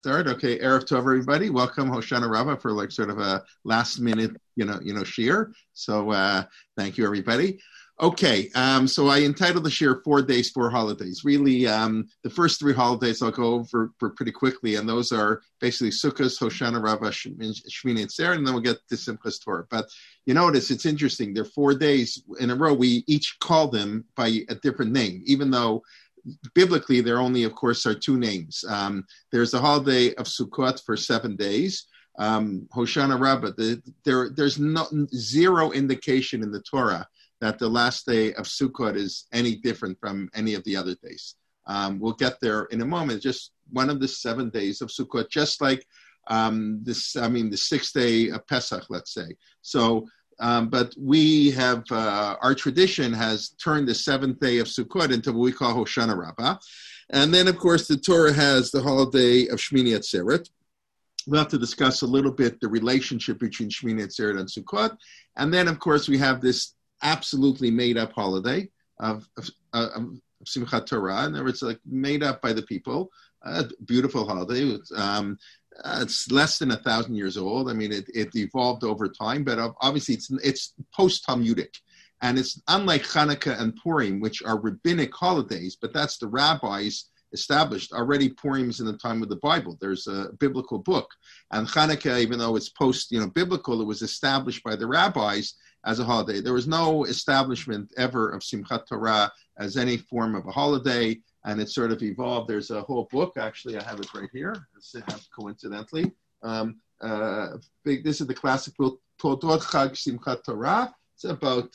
Start. Okay, Erev Tov, everybody. Welcome, Hoshana Rabbah, for like sort of a last minute, shir. So thank you, everybody. Okay, so I entitled the shir 4 Days, 4 Holidays. Really, the first 3 holidays I'll go over pretty quickly, and those are basically Sukkot, Hoshana Rabbah, Shmini Atzeret, and then we'll get to Simchas Torah. But you notice it's interesting. They're 4 days in a row. We each call them by a different name, even though biblically, there only, of course, are 2 names. There's the holiday of Sukkot for 7 days. Hoshana Rabbah, there's zero indication in the Torah that the last day of Sukkot is any different from any of the other days. We'll get there in a moment. Just one of the 7 days of Sukkot, just like the 6th day of Pesach, let's say. So, but we have, our tradition has turned the 7th day of Sukkot into what we call Hoshana Rabbah. And then, of course, the Torah has the holiday of Shmini Atzeret. We'll have to discuss a little bit the relationship between Shmini Atzeret and Sukkot. And then, of course, we have this absolutely made-up holiday of Simchat Torah. In other words, like made up by the people. Beautiful holiday. It's less than 1,000 years old. I mean, it evolved over time, but obviously it's post-Talmudic. And it's unlike Hanukkah and Purim, which are rabbinic holidays, but that's the rabbis established. Already Purim is in the time of the Bible. There's a biblical book. And Hanukkah, even though it's post-biblical, it was established by the rabbis as a holiday. There was no establishment ever of Simchat Torah as any form of a holiday, and it sort of evolved. There's a whole book. Actually, I have it right here. Coincidentally. This is the classic book, Toldot Chag Simchat Torah. It's about,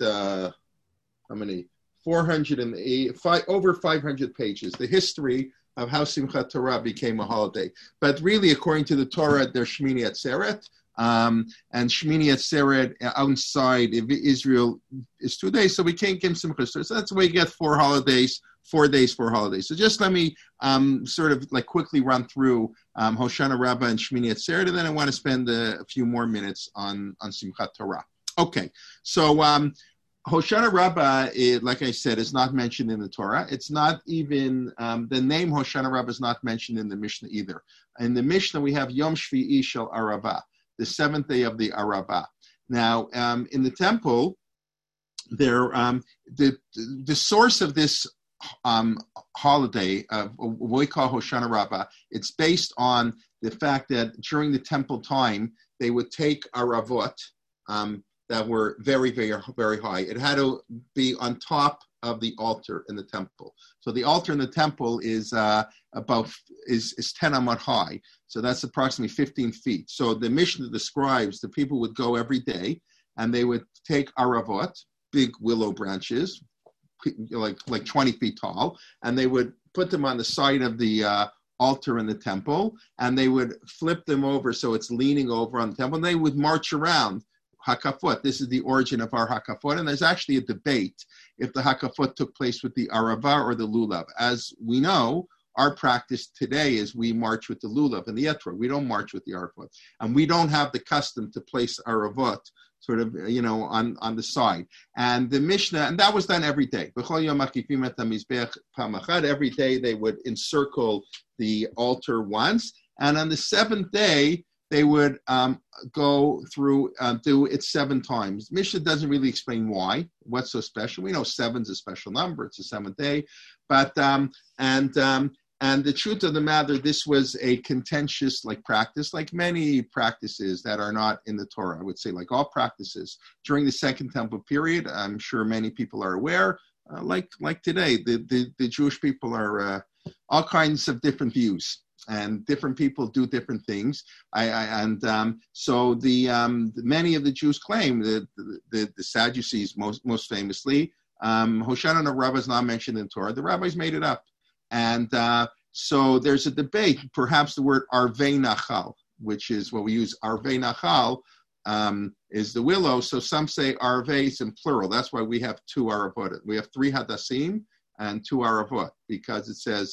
408, over 500 pages. The history of how Simchat Torah became a holiday. But really, according to the Torah, there's Shmini Atzeret. And Shmini Atzeret outside of Israel is 2 days, so we can't give Simchas Torah. So that's the way you get 4 holidays, 4 days, 4 holidays. So just let me sort of like quickly run through Hoshana Rabbah and Shmini Atzeret, and then I want to spend a few more minutes on Simchat Torah. Okay, so Hoshana Rabbah, like I said, is not mentioned in the Torah. It's not even, the name Hoshana Rabbah is not mentioned in the Mishnah either. In the Mishnah, we have Yom Shvi'i Shel Arava, the 7th day of the Arava. Now, in the temple, there the source of this holiday of what we call Hoshana Rabbah, it's based on the fact that during the temple time, they would take aravot that were very, very, very high. It had to be on top of the altar in the temple. So the altar in the temple is 10 amot high. So that's approximately 15 feet. So the Mishnah describes the people would go every day and they would take aravot, big willow branches, like 20 feet tall, and they would put them on the side of the altar in the temple, and they would flip them over so it's leaning over on the temple, and they would march around. Hakafot. This is the origin of our Hakafot, and there's actually a debate if the Hakafot took place with the Arava or the Lulav. As we know, our practice today is we march with the Lulav and the Etrog. We don't march with the Arafot, and we don't have the custom to place Aravot sort of, on the side. And the Mishnah, and that was done every day. Every day they would encircle the altar once, and on the 7th day, they would go through, do it 7 times. Mishnah doesn't really explain why, what's so special. We know 7's a special number, it's the 7th day. But, and the truth of the matter, this was a contentious practice, like many practices that are not in the Torah. I would say like all practices. During the Second Temple period, I'm sure many people are aware, like today, the Jewish people are all kinds of different views. And different people do different things. So many of the Jews claim that the Sadducees, most famously, Hoshana Rabbah is not mentioned in Torah. The rabbis made it up. And so there's a debate, perhaps the word Arvei Nachal, which is what we use, Arvei Nachal, is the willow. So some say Arvei is in plural. That's why we have 2 Aravot. We have 3 Hadassim and 2 Aravot, because it says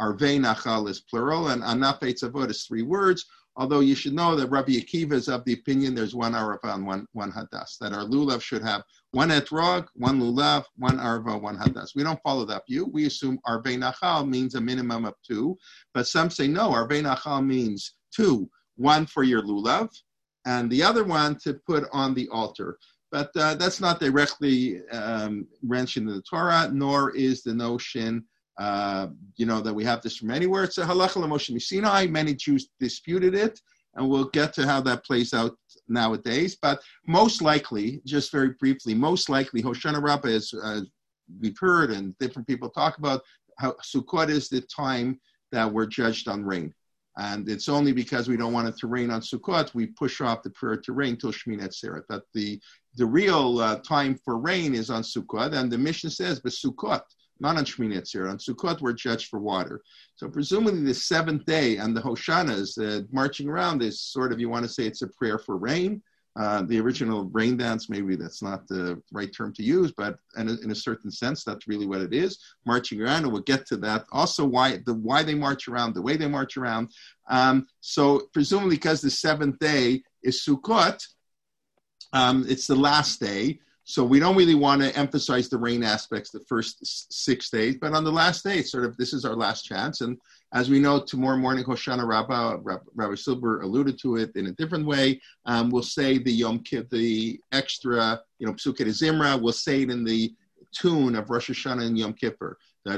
Arvei Nachal is plural, and Anaf Eitzavot is 3 words. Although you should know that Rabbi Akiva is of the opinion there's 1 arava and one hadas, that our lulav should have 1 etrog, 1 lulav, 1 arava, 1 hadas. We don't follow that view. We assume arvei nachal means a minimum of 2, but some say no, arvei nachal means 2, 1 for your lulav, and the other one to put on the altar. But that's not directly mentioned in the Torah, nor is the notion that we have this from anywhere. It's a halacha l'Moshe Sinai. Many Jews disputed it, and we'll get to how that plays out nowadays. But most likely, just very briefly, Hoshana Rabbah is, we've heard and different people talk about, how Sukkot is the time that we're judged on rain. And it's only because we don't want it to rain on Sukkot, we push off the prayer to rain till Shmini Atzeret. But the real time for rain is on Sukkot, and the Mishnah says, but Sukkot, not on Shmini Atzeret. On Sukkot, we're judged for water. So presumably the 7th day and the Hoshanas marching around is sort of, you want to say it's a prayer for rain. The original rain dance, maybe that's not the right term to use, but in a certain sense, that's really what it is, marching around, and we'll get to that. Also, why they march around, the way they march around. So presumably because the 7th day is Sukkot, it's the last day, so we don't really want to emphasize the rain aspects the first 6 days, but on the last day, it's sort of, this is our last chance. And as we know, tomorrow morning, Hoshana Rabbah, Rabbi Silber alluded to it in a different way. We'll say the Yom Kippur, the extra, Psukei Zimra, we'll say it in the tune of Rosh Hashanah and Yom Kippur.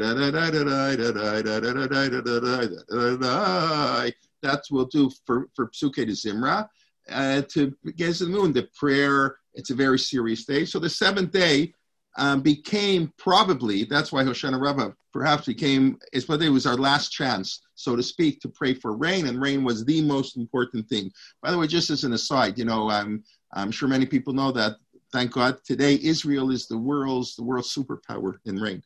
That's what we'll do for Psukei Zimra. To get to the moon, the prayer, it's a very serious day. So the 7th day became probably, that's why Hoshana Rabbah perhaps became, it was our last chance, so to speak, to pray for rain, and rain was the most important thing. By the way, just as an aside, I'm sure many people know that, thank God, today Israel is the world's superpower in rain.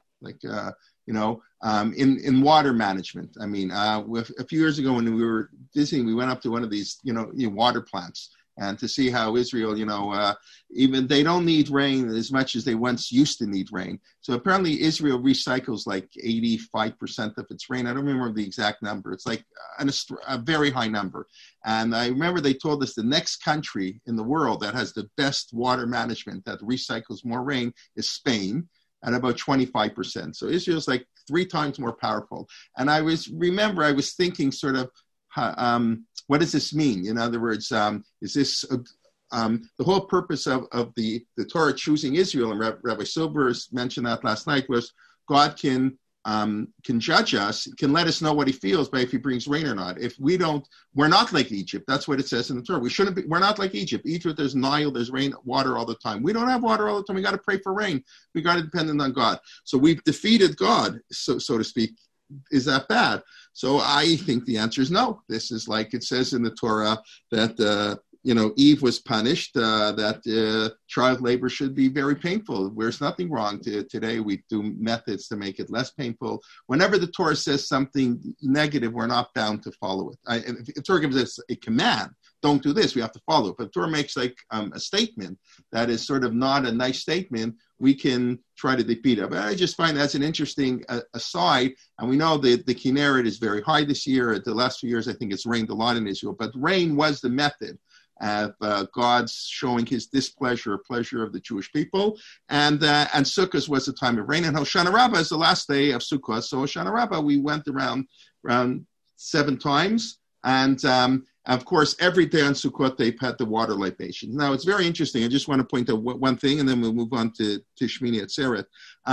In water management. I mean, a few years ago when we were visiting, we went up to one of these, water plants, and to see how Israel, even they don't need rain as much as they once used to need rain. So apparently Israel recycles like 85% of its rain. I don't remember the exact number. It's like a very high number. And I remember they told us the next country in the world that has the best water management, that recycles more rain, is Spain, at about 25%. So Israel's like 3 times more powerful. And I was thinking sort of, what does this mean? In other words, is this the whole purpose of the Torah choosing Israel, and Rabbi Silber mentioned that last night, was God can judge us, can let us know what he feels by if he brings rain or not. If we don't, we're not like Egypt. That's what it says in the Torah. We're not like Egypt. Egypt, there's Nile, there's rain, water all the time. We don't have water all the time. We got to pray for rain. We got to depend on God. So we've defeated God, so to speak. Is that bad? So I think the answer is no. This is like it says in the Torah that, Eve was punished, that child labor should be very painful. There's nothing wrong. Today we do methods to make it less painful. Whenever the Torah says something negative, we're not bound to follow it. If the Torah gives us a command, don't do this, we have to follow it. But if the Torah makes like a statement that is sort of not a nice statement, we can try to defeat it. But I just find that's an interesting aside. And we know that the Kinneret is very high this year. The last few years, I think it's rained a lot in Israel. But rain was the method of God's showing his displeasure or pleasure of the Jewish people. And Sukkot was the time of rain. And Hoshana Rabbah is the last day of Sukkot. So Hoshana Rabbah, we went around 7 times. And of course, every day on Sukkot, they've had the water libations. Now, it's very interesting. I just want to point out one thing, and then we'll move on to Shmini Atzeret.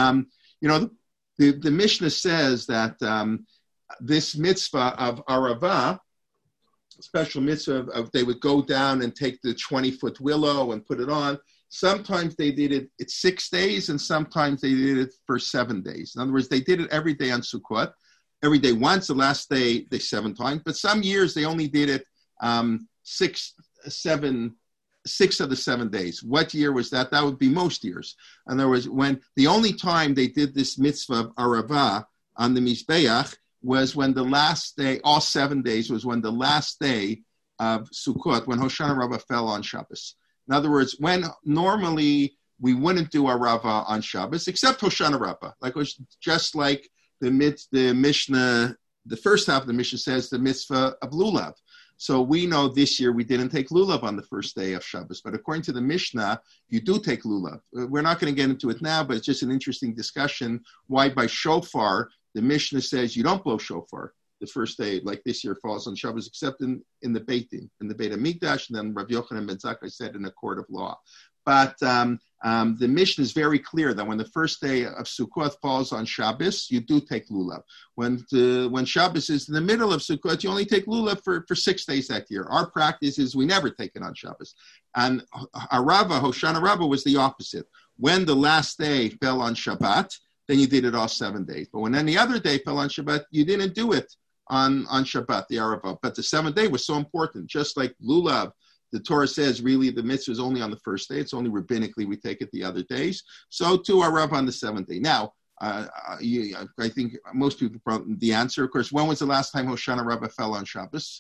The Mishnah says that this mitzvah of Aravah, special mitzvah of they would go down and take the 20-foot willow and put it on. Sometimes they did it 6 days, and sometimes they did it for 7 days. In other words, they did it every day on Sukkot. Every day once, the last day they 7 times. But some years they only did it 6 of the 7 days. What year was that? That would be most years. In other words, when the only time they did this mitzvah of Aravah on the Mizbeach was when the last day, all 7 days, was when the last day of Sukkot, when Hoshana Rabbah fell on Shabbos. In other words, when normally we wouldn't do Aravah on Shabbos, except Hoshana Rabbah, just like the Mishnah the first half of the Mishnah says the mitzvah of lulav. So we know this year we didn't take lulav on the first day of Shabbos, but according to the Mishnah, you do take lulav. We're not going to get into it now, but it's just an interesting discussion why by shofar, the Mishnah says you don't blow shofar the first day, like this year falls on Shabbos, except in the Beit Din, in the Beit HaMikdash, and then Rav Yochanan ben Zakkai said in a court of law. But the Mishnah is very clear that when the first day of Sukkot falls on Shabbos, you do take lulav. When Shabbos is in the middle of Sukkot, you only take lulav for 6 days that year. Our practice is we never take it on Shabbos. And Hoshana Rabbah was the opposite. When the last day fell on Shabbat, then you did it all 7 days. But when any other day fell on Shabbat, you didn't do it on Shabbat, the Arava. But the 7th day was so important, just like lulav. The Torah says really the mitzvah is only on the first day. It's only rabbinically we take it the other days. So too our Rav on the 7th day. Now, I think most people probably the answer, of course, when was the last time Hoshana Rabbah fell on Shabbos?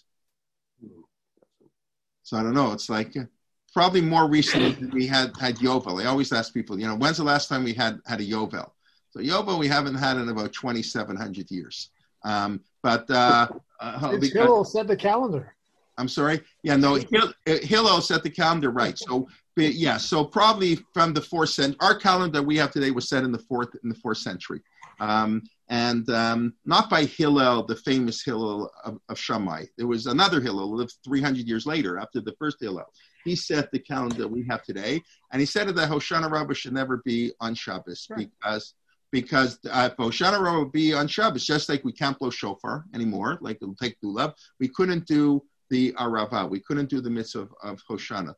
So I don't know. It's like probably more recently than we had Yovel. I always ask people, when's the last time we had a Yovel? So Yovel we haven't had in about 2,700 years. Hillel set the calendar. I'm sorry. Yeah, no. Hillel set the calendar right. So so probably from the 4th century. Our calendar we have today was set in the 4th century, and not by Hillel, the famous Hillel of Shammai. There was another Hillel who lived 300 years later after the first Hillel. He set the calendar we have today, and he said that Hoshana Rabbah should never be on Shabbos because Hoshana Rabbah would be on Shabbos, just like we can't blow shofar anymore, like it'll take lulav. We couldn't do the Arava. We couldn't do the mitzvah of Hoshana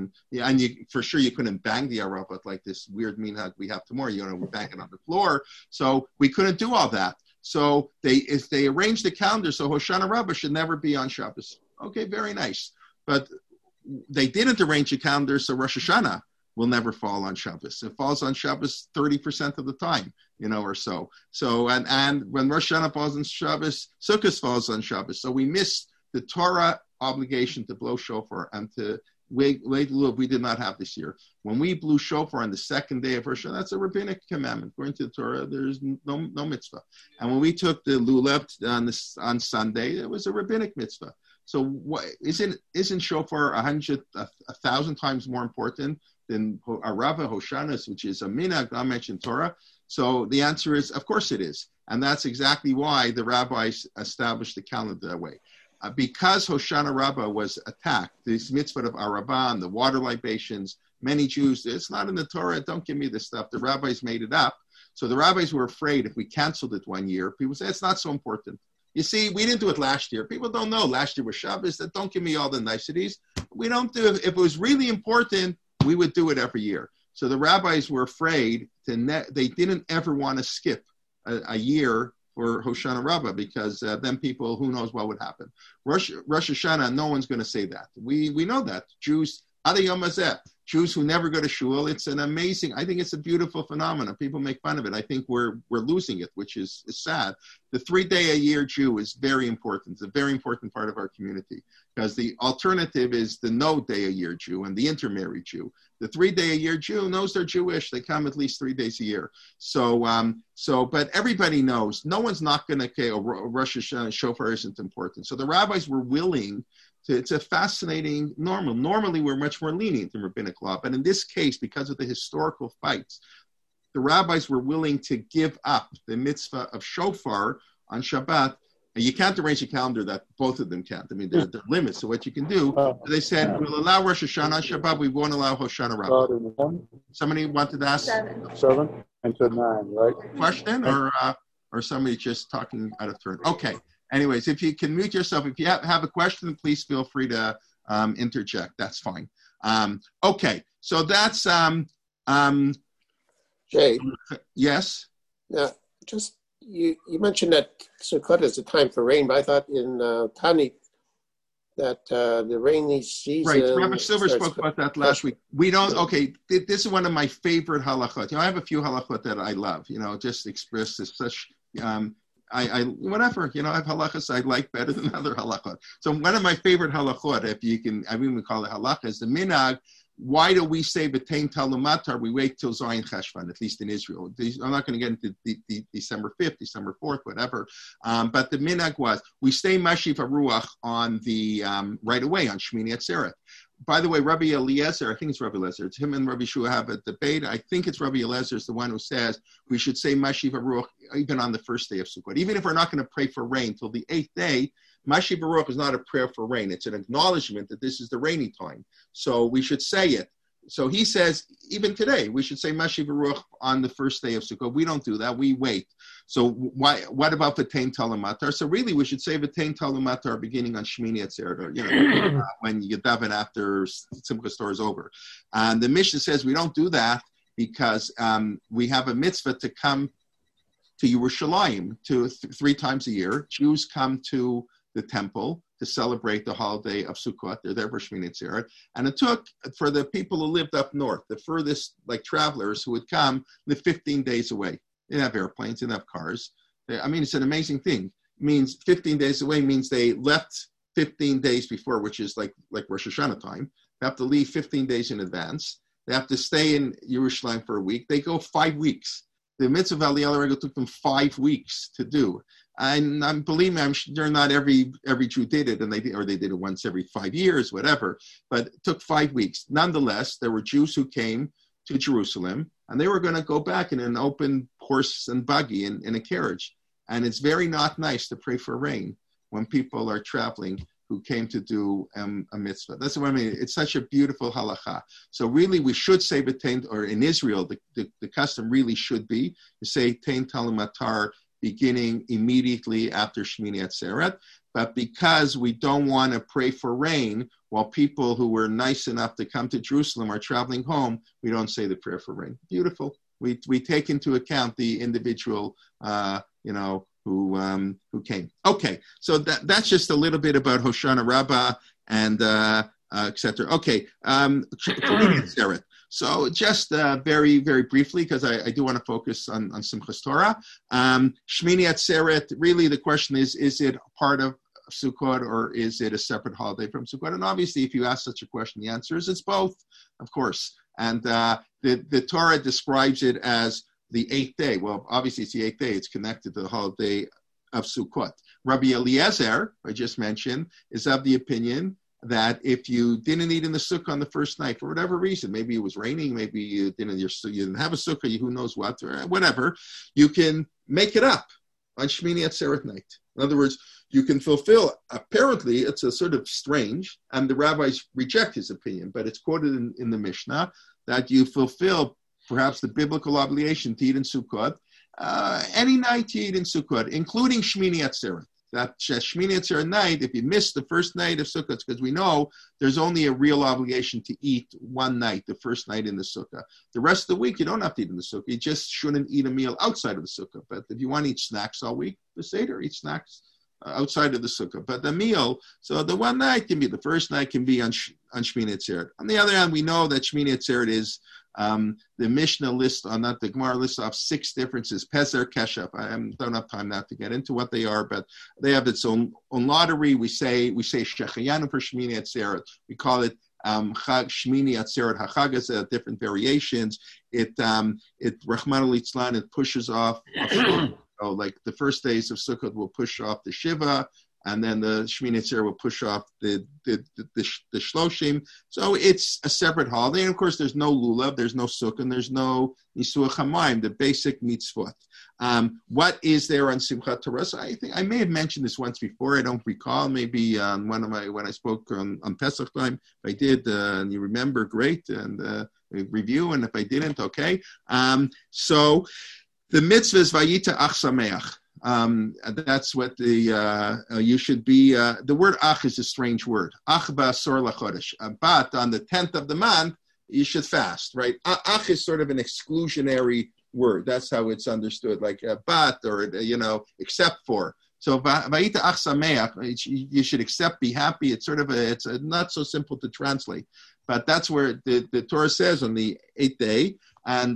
for sure you couldn't bang the Arava like this weird minhag we have tomorrow. We bang it on the floor. So we couldn't do all that. So if they arranged the calendar, so Hoshana Rabbah should never be on Shabbos. Okay, very nice. But they didn't arrange a calendar, so Rosh Hashanah will never fall on Shabbos. It falls on Shabbos 30% of the time, or so. So and when Rosh Hashanah falls on Shabbos, Sukkot falls on Shabbos. So we miss the Torah obligation to blow shofar and to wait lulav we did not have this year. When we blew shofar on the 2nd day of Rosh Hashanah, that's a rabbinic commandment. According to the Torah, there's no mitzvah. And when we took the lulav on Sunday, it was a rabbinic mitzvah. So isn't shofar 1,000 times more important than Arava Hoshanas, which is a minhag not mentioned Torah? So the answer is, of course it is. And that's exactly why the rabbis established the calendar that way. Because Hoshana Rabbah was attacked, this mitzvah of Arava and the water libations, many Jews, it's not in the Torah, don't give me this stuff. The rabbis made it up. So the rabbis were afraid if we canceled it one year, people say, it's not so important. You see, we didn't do it last year. People don't know. Last year was Shabbos. That don't give me all the niceties. We don't do it. If it was really important, we would do it every year. So the rabbis were afraid they didn't ever want to skip a year for Hoshana Rabbah because then people, who knows what would happen. Rosh Hashanah, no one's going to say that. We know that. Jews, Ad Yom Hazeh, Jews who never go to shul, it's an amazing, I think it's a beautiful phenomenon. People make fun of it. I think we're losing it, which is sad. The 3-day-a-year Jew is very important. It's a very important part of our community because the alternative is the no-day-a-year Jew and the intermarried Jew. The 3-day-a-year Jew knows they're Jewish. They come at least 3 days a year. But everybody knows. No one's not going to say, Rosh Hashanah shofar isn't important. So the rabbis were willing to, it's a fascinating normal. Normally, we're much more lenient in rabbinic law. But in this case, because of the historical fights, the rabbis were willing to give up the mitzvah of shofar on Shabbat. And you can't arrange a calendar that both of them can't. I mean, there are limits to what you can do. They said, we'll allow Rosh Hashanah on Shabbat, we won't allow Hoshana Rabbah. Somebody wanted to ask? 7 and to 9, right? Question or somebody just talking out of turn? Okay. Anyways, if you can mute yourself, if you have a question, please feel free to interject. That's fine. Okay. So that's... Jay. Yes? Yeah, just... You mentioned that Sukkot is a time for rain, but I thought in Tani that the rainy season... Right, Rabbi Silver spoke about that last week. We don't, okay, this is one of my favorite halachot. I have a few halachot that I love, just expressed as such, whatever, I have halachas I like better than other halachot. So one of my favorite halachot, if you can, I mean, we call it halakha, is the minhag why do we say B'tein Talumatar? We wait till Zayin Cheshvan, at least in Israel. I'm not going to get into the December 5th, December 4th, whatever. But the minhag was, we stay Mashiv HaRuach on the, right away on Shmini Atzeret. By the way, Rabbi Eliezer, I think it's Rabbi Eliezer, it's him and Rabbi Shua have a debate. I think it's Rabbi Eliezer is the one who says we should say Mashiv HaRuach even on the first day of Sukkot. Even if we're not going to pray for rain till the 8th day, Mashiv HaRuach is not a prayer for rain. It's an acknowledgement that this is the rainy time. So we should say it. So he says, even today, we should say Mashiv HaRuach on the first day of Sukkot. We don't do that. We wait. So what about V'tein Talumatar? So really, we should say V'tein Talumatar beginning on Shmini Atzeret, or, when you daven after Simchas Torah is over. And the Mishnah says we don't do that because we have a mitzvah to come to Yerushalayim 3 times a year. Jews come to the temple to celebrate the holiday of Sukkot. They're there for Shmini Atzeret. And it took, for the people who lived up north, the furthest, like travelers who would come, live 15 days away. They didn't have airplanes, they didn't have cars. I mean, it's an amazing thing. It means 15 days away means they left 15 days before, which is like Rosh Hashanah time. They have to leave 15 days in advance. They have to stay in Yerushalayim for a week. They go 5 weeks. The mitzvah of Aliyah L'Regel took them 5 weeks to do. And believe me, I'm sure not every Jew did it, and they did it once every 5 years, whatever. But it took 5 weeks. Nonetheless, there were Jews who came to Jerusalem, and they were going to go back in an open horse and buggy in a carriage. And it's very not nice to pray for rain when people are traveling who came to do a mitzvah. That's what I mean. It's such a beautiful halacha. So really, we should say B'tein, or in Israel, the custom really should be to say Tein Talumatar beginning immediately after Shmini Atzeret. But because we don't want to pray for rain while people who were nice enough to come to Jerusalem are traveling home, we don't say the prayer for rain. Beautiful. We take into account the individual, who came. Okay, so that's just a little bit about Hoshana Rabbah and etc. Okay, Shmini Atzeret. So just very, very briefly, because I do want to focus on Simchas Torah. Shmini Atzeret, really the question is it part of Sukkot or is it a separate holiday from Sukkot? And obviously, if you ask such a question, the answer is it's both, of course. And the Torah describes it as the 8th day. Well, obviously it's the 8th day. It's connected to the holiday of Sukkot. Rabbi Eliezer, I just mentioned, is of the opinion that if you didn't eat in the sukkah on the first night for whatever reason, maybe it was raining, maybe you didn't have a sukkah, who knows what, or whatever, you can make it up on Shmini Atzeret night. In other words, you can fulfill, apparently it's a sort of strange, and the rabbis reject his opinion, but it's quoted in the Mishnah, that you fulfill perhaps the biblical obligation to eat in Sukkot, any night you eat in Sukkot, including Shmini Atzeret. That Shmini Atzeret night, if you miss the first night of Sukkot, because we know there's only a real obligation to eat one night, the first night in the Sukkah. The rest of the week, you don't have to eat in the Sukkah. You just shouldn't eat a meal outside of the Sukkah. But if you want to eat snacks all week, the Seder, eat snacks outside of the Sukkah. But the meal, so the one night can be, the first night can be on Shmini Atzeret. On the other hand, we know that Shmini Atzeret is the Mishnah lists, not the Gemara lists off 6 differences. Peser, Keshev. I don't have time now to get into what they are, but they have its own lottery. We say Shechayanu for Shmini Atzeret. We call it Chag Shmini Atzeret HaChag, different variations. It Rachmana litzlan, it pushes off. So like the first days of Sukkot will push off the Shiva, and then the Shmini Atzeret will push off the Shloshim. So it's a separate holiday. And of course, there's no lulav, there's no sukkah, and there's no nisuach hamayim, the basic mitzvot. What is there on Simchat Torah? So I think I may have mentioned this once before. I don't recall. Maybe on when I spoke on Pesach time. If I did, and you remember, great, and review. And if I didn't, okay. So the mitzvah is Vayita Ach Sameach. That's what you should be. The word ach is a strange word. Ach ba'asor lachodesh. But on the 10th of the month, you should fast, right? Ach is sort of an exclusionary word. That's how it's understood, like but or except for. So va'ita ach sameach, you should accept, be happy. It's sort of it's not so simple to translate, but that's where the Torah says on the 8th day, and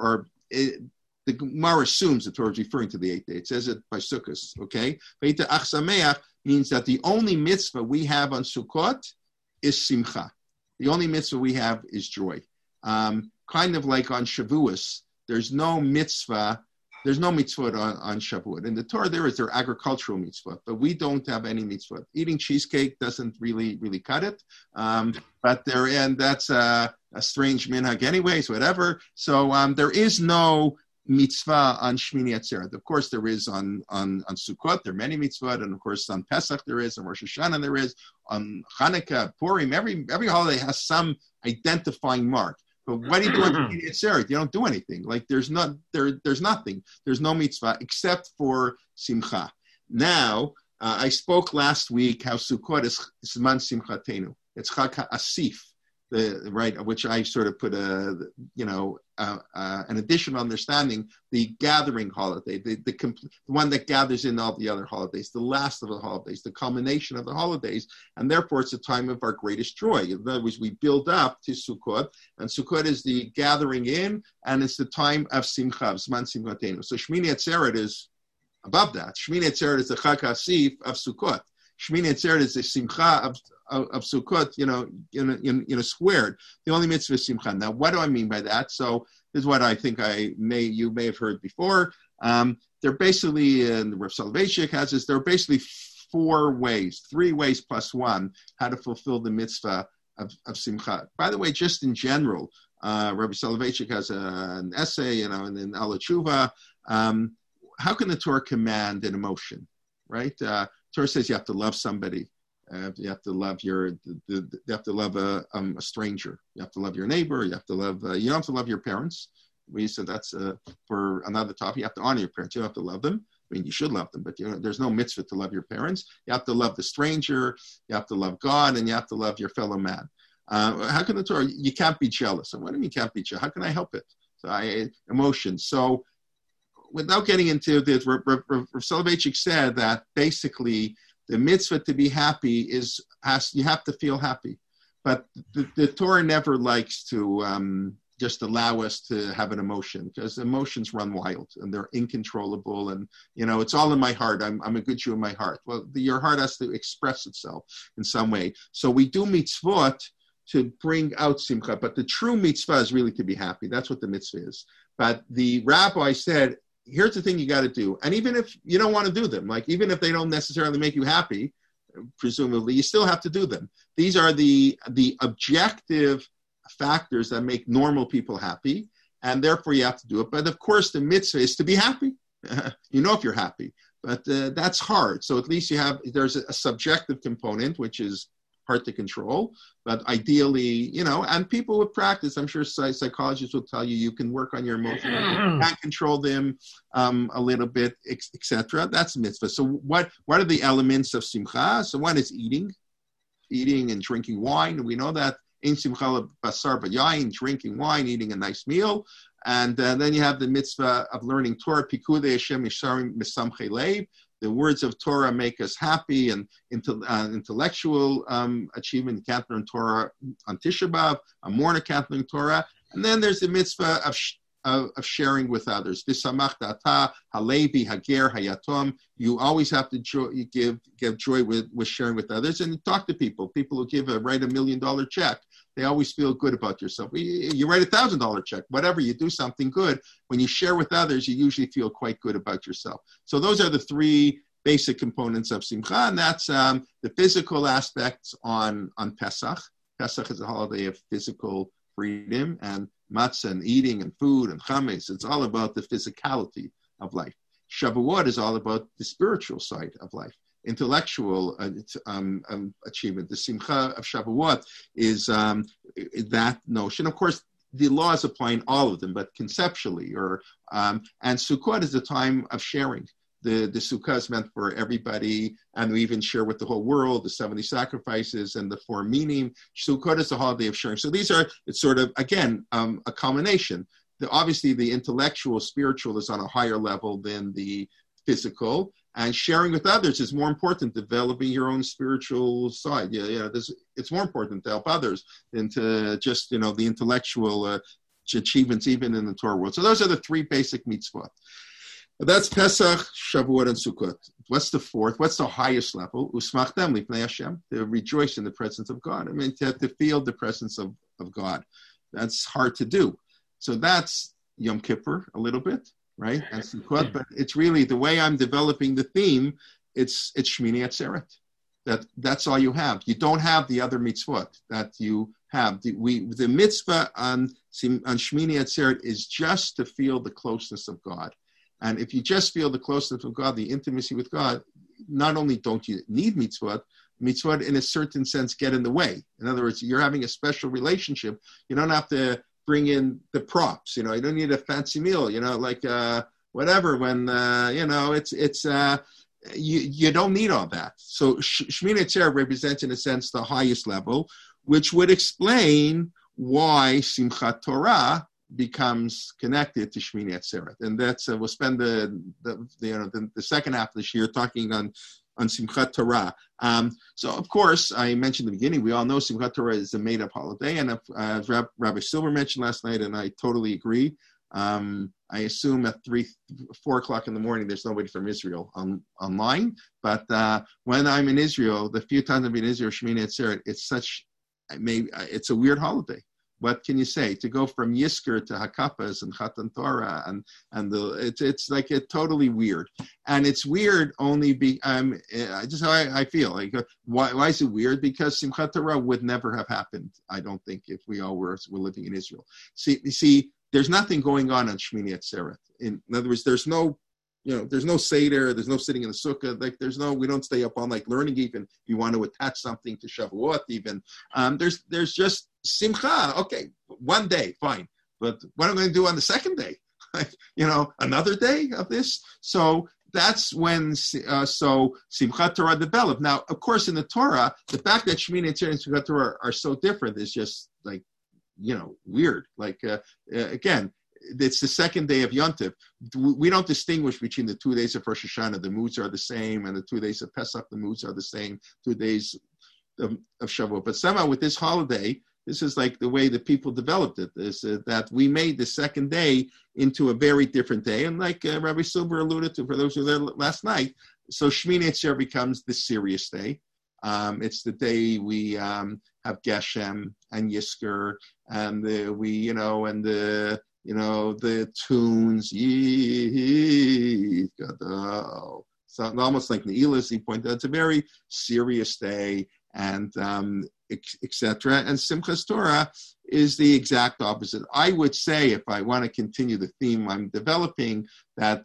the Gemara assumes the Torah is referring to the 8th day. It says it by Sukkot, okay? Vayita ach sameach means that the only mitzvah we have on Sukkot is simcha. The only mitzvah we have is joy. Kind of like on Shavuos, there's no mitzvah. There's no mitzvah on Shavuot. In the Torah, there is their agricultural mitzvah, but we don't have any mitzvah. Eating cheesecake doesn't really cut it. But and that's a strange minhag anyways, whatever. So there is no mitzvah on Shmini Atzeret. Of course, there is on Sukkot. There are many mitzvot, and of course on Pesach there is, on Rosh Hashanah there is, on Hanukkah, Purim. Every holiday has some identifying mark. But what do you do on Shmini Atzeret? You don't do anything. Like there's nothing. There's no mitzvah except for Simcha. Now, I spoke last week how Sukkot is Zman Simchatenu. It's Chag HaAsif. Which I sort of put an additional understanding, the gathering holiday, the one that gathers in all the other holidays, the last of the holidays, the culmination of the holidays, and therefore it's a time of our greatest joy. In other words, we build up to Sukkot, and Sukkot is the gathering in, and it's the time of Simcha, of Zman Simchatenu. So Shmini Atzeret is above that. Shmini Atzeret is the Chag HaAsif of Sukkot. Shmini Atzeret is the Simcha of Sukkot, squared. The only mitzvah is Simcha. Now, what do I mean by that? So this is what I think you may have heard before. They're basically, and Rav Soloveitchik has this, there are basically 3 ways plus one, how to fulfill the mitzvah of Simcha. By the way, just in general, Rabbi Soloveitchik has an essay, in Ala Tshuva. How can the Torah command an emotion, right? Torah says you have to love somebody. You have to love you have to love a stranger. You have to love your neighbor. You have to love. You don't have to love your parents. We said that's for another topic. You have to honor your parents. You don't have to love them. I mean, you should love them, but there's no mitzvah to love your parents. You have to love the stranger. You have to love God, and you have to love your fellow man. How can the Torah? You can't be jealous. And what do you mean can't be jealous? How can I help it? So emotions. So without getting into this, Rav Soloveitchik said that basically the mitzvah to be happy you have to feel happy. But the Torah never likes to just allow us to have an emotion, because emotions run wild and they're incontrollable. And, it's all in my heart. I'm a good Jew in my heart. Well, your heart has to express itself in some way. So we do mitzvot to bring out simcha, but the true mitzvah is really to be happy. That's what the mitzvah is. But the rabbi said, here's the thing you got to do. And even if you don't want to do them, like even if they don't necessarily make you happy, presumably, you still have to do them. These are the objective factors that make normal people happy, and therefore you have to do it. But of course, the mitzvah is to be happy. If you're happy, but that's hard. So at least there's a subjective component, which is hard to control, but ideally, and people with practice, I'm sure psychologists will tell you can work on your emotions, you can control them a little bit, etc. That's mitzvah. So what are the elements of simcha? So one is eating and drinking wine. We know that in simcha basar b'yayin, drinking wine, eating a nice meal. And then you have the mitzvah of learning Torah, Pikudei Hashem Yisharim Misamchei Leiv. The words of Torah make us happy, and intellectual achievement. You can't learn Torah on Tisha B'Av. A mourner can't learn Torah. And then there's the mitzvah of sharing with others. V'samach da'ata halevi hager hayatom. You always have to give joy with sharing with others, and talk to people. People who write $1 million check, they always feel good about yourself. You write $1,000 check, whatever, you do something good. When you share with others, you usually feel quite good about yourself. So those are the 3 basic components of Simcha, and that's the physical aspects on Pesach. Pesach is a holiday of physical freedom, and matzah and eating and food and chametz, it's all about the physicality of life. Shavuot is all about the spiritual side of life. Intellectual achievement. The Simcha of Shavuot is that notion. Of course, the laws apply in all of them, but conceptually, and Sukkot is the time of sharing. The Sukkah is meant for everybody, and we even share with the whole world, the 70 sacrifices and the 4 meaning. Sukkot is a holiday of sharing. So these are, it's sort of, again, a culmination. Obviously, the intellectual, spiritual is on a higher level than the physical, and sharing with others is more important, developing your own spiritual side. It's more important to help others than to just, the intellectual achievements, even in the Torah world. So those are the 3 basic mitzvot. That's Pesach, Shavuot, and Sukkot. What's the fourth? What's the highest level? Usmachtem lifnei Hashem, to rejoice in the presence of God. I mean, to feel the presence of God. That's hard to do. So that's Yom Kippur a little bit, right? And Sukkot, but it's really the way I'm developing the theme. It's Shmini Atzeret. That's all you have. You don't have the other mitzvot that you have. The mitzvah on Shmini Atzeret is just to feel the closeness of God. And if you just feel the closeness of God, the intimacy with God, not only don't you need mitzvot in a certain sense get in the way. In other words, you're having a special relationship. You don't have to bring in the props. You don't need a fancy meal. Like whatever. When you don't need all that. So Shmini Atzeret represents, in a sense, the highest level, which would explain why Simchat Torah becomes connected to Shmini Atzeret, and that's we'll spend the second half of this year talking on Simchat Torah. So of course, I mentioned in the beginning, we all know Simchat Torah is a made-up holiday, and as Rabbi Silver mentioned last night, and I totally agree. I assume at 4 o'clock in the morning, there's nobody from Israel online. But when I'm in Israel, the few times I've been in Israel, Shmini Atzeret, it's a weird holiday. What can you say? To go from Yizkor to Hakapas and Chatan Torah it's like totally weird, and it's weird only just how I feel. Like why is it weird? Because Simchat Torah would never have happened, I don't think, if we all were living in Israel. See, there's nothing going on Shmini Atzeret. In other words, there's no Seder, there's no sitting in the sukkah, we don't stay up all night learning, even if you want to attach something to Shavuot even. There's just Simcha, okay, one day, fine. But what am I going to do on the second day? Another day of this? So that's when, Simchat Torah developed. Now, of course, in the Torah, the fact that Shmini Atzeret and Simchat Torah are so different is just weird. Again, it's the second day of Yontif. We don't distinguish between the 2 days of Rosh Hashanah. The moods are the same, and the 2 days of Pesach, the moods are the same. 2 days of Shavuot. But somehow with this holiday, this is like the way the people developed it, is that we made the second day into a very different day. And like Rabbi Silver alluded to, for those who were there last night, so Shmini Atzeret becomes the serious day. It's the day we have Geshem and Yizkor, and the tunes, so almost like Ne'ilah, as he pointed out, it's a very serious day, and etc. And Simchas Torah is the exact opposite. I would say, if I want to continue the theme I'm developing, that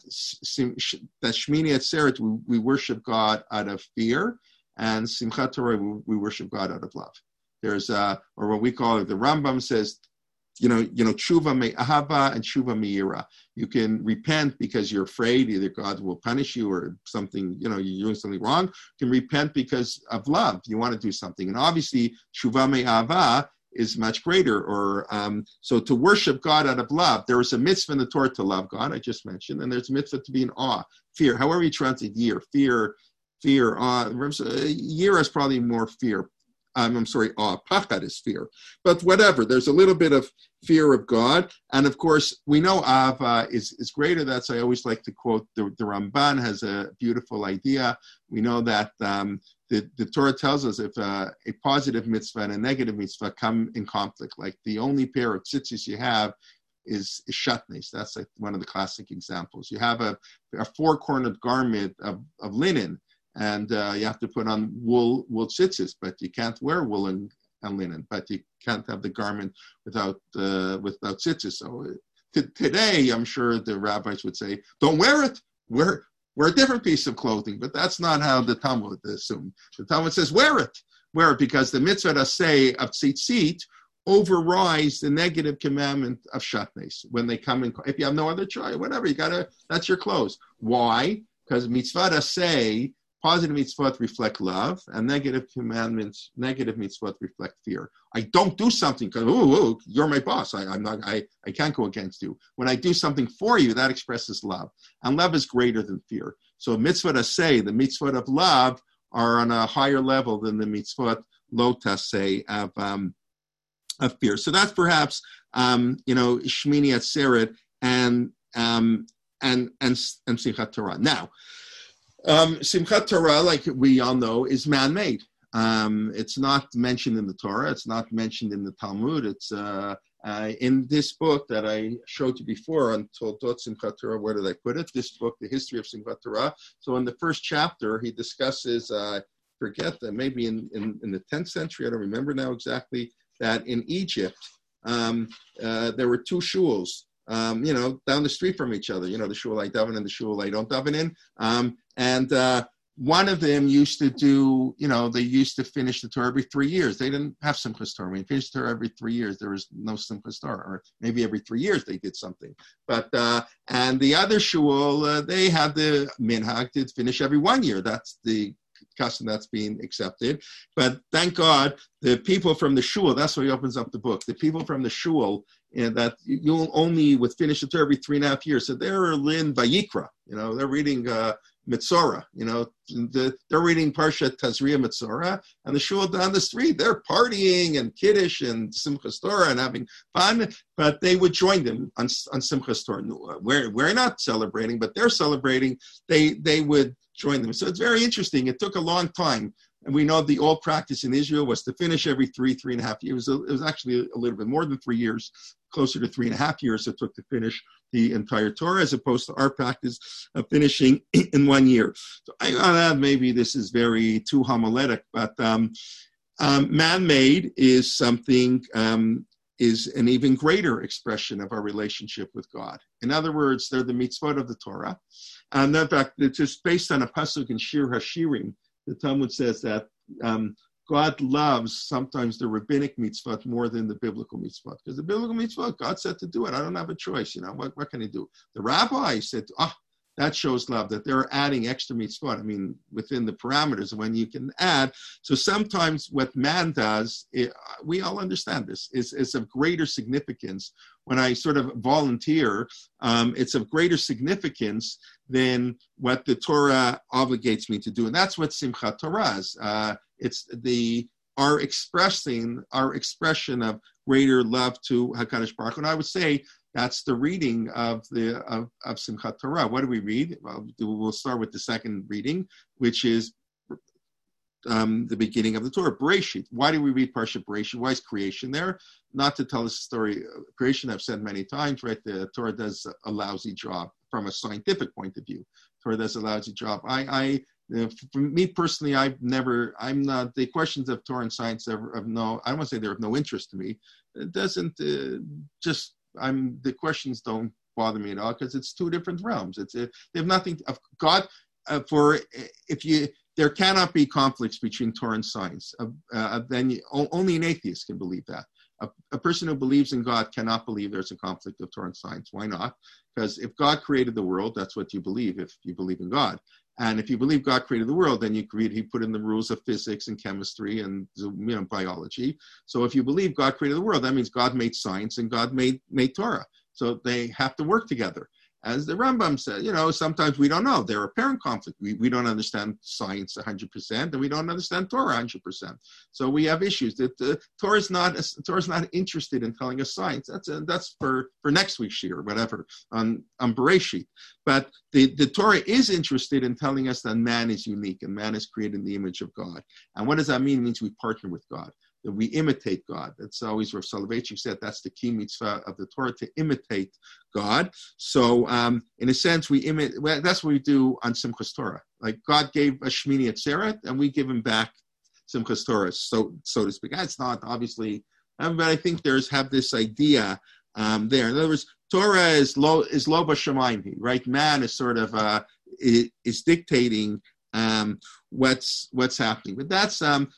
Shmini Atzeret, we worship God out of fear, and Simchat Torah, we worship God out of love. There's, or what we call it, the Rambam says, tshuva me'ahava and tshuva me'ira. You can repent because you're afraid either God will punish you or something, you're doing something wrong. You can repent because of love. You want to do something. And obviously, tshuva me'ahava is much greater. Or so to worship God out of love, there is a mitzvah in the Torah to love God, I just mentioned, and there's a mitzvah to be in awe, fear. However you translate year, fear, awe. Year is probably more fear. Awe. Pachad is fear. But whatever, there's a little bit of fear of God. And of course, we know Ava is greater. That's, I always like to quote, the Ramban has a beautiful idea. We know that the Torah tells us if a positive mitzvah and a negative mitzvah come in conflict, like the only pair of tzitzis you have is shatnez. That's like one of the classic examples. You have a four-cornered garment of linen, and you have to put on wool tzitzis, but you can't wear wool and linen, but you can't have the garment without tzitzis. So today, I'm sure the rabbis would say, don't wear it, wear a different piece of clothing, but that's not how the Talmud assumes. The Talmud says, wear it, because the mitzvah aseh of tzitzit overrides the negative commandment of shatnez. When they come in, if you have no other choice, whatever, that's your clothes. Why? Because mitzvah aseh, positive mitzvot reflect love, and negative mitzvot reflect fear. I don't do something because, you're my boss. I can't go against you. When I do something for you, that expresses love. And love is greater than fear. So mitzvot aseh, the mitzvot of love, are on a higher level than the mitzvot lo taseh of fear. So that's perhaps, Shmini Atzeret, and Simchat Torah. Now, Simchat Torah, like we all know, is man-made. It's not mentioned in the Torah. It's not mentioned in the Talmud. It's in this book that I showed you before on Toldot Simchat Torah. Where did I put it? This book, The History of Simchat Torah. So in the first chapter, he discusses, forget that maybe in the 10th century, I don't remember now exactly, that in Egypt, there were two shuls, down the street from each other, the shul I daven and the shul I don't daven in. And one of them used to do, they used to finish the Torah every 3 years. They didn't have Simchas Torah. When you finished the Torah every 3 years, there was no Simchas Torah, or maybe every 3 years they did something. But, and the other shul, they had the minhag to finish every 1 year. That's the custom that's being accepted. But thank God, the people from the shul, that's why he opens up the book, the people from the shul, and that you'll only would finish the Torah every 3.5 years. So they're in Vayikra, they're reading Mitzorah, they're reading Parshat Tazria Mitzorah, and the shul down the street, they're partying and Kiddush and Simchas Torah and having fun, but they would join them on Simchas Torah. We're not celebrating, but they're celebrating. They would join them. So it's very interesting. It took a long time. And we know the old practice in Israel was to finish every 3.5 years. It was actually a little bit more than 3 years, closer to 3.5 years it took to finish the entire Torah, as opposed to our practice of finishing in 1 year. So maybe this is very too homiletic, but man-made is something, is an even greater expression of our relationship with God. In other words, they're the mitzvot of the Torah. And in fact, it's just based on a pasuk in Shir HaShirim. The Talmud says that God loves sometimes the rabbinic mitzvot more than the biblical mitzvot. Because the biblical mitzvot, God said to do it. I don't have a choice. What can I do? The rabbi said, that shows love, that they're adding extra mitzvot. I mean, within the parameters of when you can add. So sometimes what man does, we all understand this, is of greater significance. When I sort of volunteer, it's of greater significance than what the Torah obligates me to do. And that's what Simchat Torah is. It's our expression of greater love to HaKadosh Baruch Hu. And I would say that's the reading of Simchat Torah. What do we read? Well, we'll start with the second reading, which is the beginning of the Torah, Bereshit. Why do we read Parshat Bereshit? Why is creation there? Not to tell us the story of creation. I've said many times, right? The Torah does a lousy job from a scientific point of view. Torah does a lousy job. For me personally, the questions of Torah and science I don't want to say they're of no interest to me. It doesn't the questions don't bother me at all, because it's two different realms. They have nothing of God. There cannot be conflicts between Torah and science. Then only an atheist can believe that. A person who believes in God cannot believe there's a conflict of Torah and science. Why not? Because if God created the world, that's what you believe, if you believe in God. And if you believe God created the world, then he put in the rules of physics and chemistry and biology. So if you believe God created the world, that means God made science and God made Torah. So they have to work together. As the Rambam said, sometimes we don't know. They're apparent conflict. We don't understand science 100%, and we don't understand Torah 100%. So we have issues. That Torah's not interested in telling us science. That's for next week's shir, whatever, on Bereshit. But the Torah is interested in telling us that man is unique and man is created in the image of God. And what does that mean? It means we partner with God, that we imitate God. That's always Rav Soloveitchik said, that's the key mitzvah of the Torah, to imitate God. So in a sense, that's what we do on Simchas Torah. Like God gave us Shmini Atzeret, and we give him back Simchas Torah, so to speak. That's not obviously, but I think have this idea there. In other words, Torah is lo b'shamayim, right? Man is sort of is dictating what's happening. But that's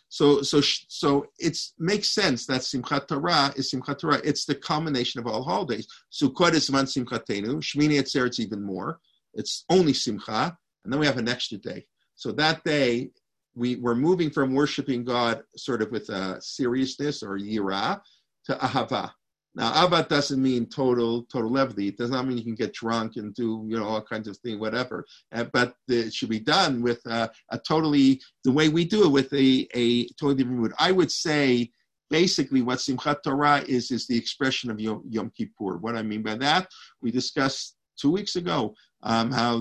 so it makes sense that Simchat Torah is Simchat Torah. It's the combination of all holidays. Sukkot is man Simchatenu. Shmini Atzeret's even more. It's only Simcha, and then we have an extra day. So that day we're moving from worshiping God sort of with a seriousness or yirah to ahava. Now, ahavat doesn't mean total levity. It does not mean you can get drunk and do, all kinds of things, whatever. But it should be done with the way we do it, with a totally different mood. I would say, basically, what Simchat Torah is the expression of Yom Kippur. What I mean by that, we discussed 2 weeks ago, how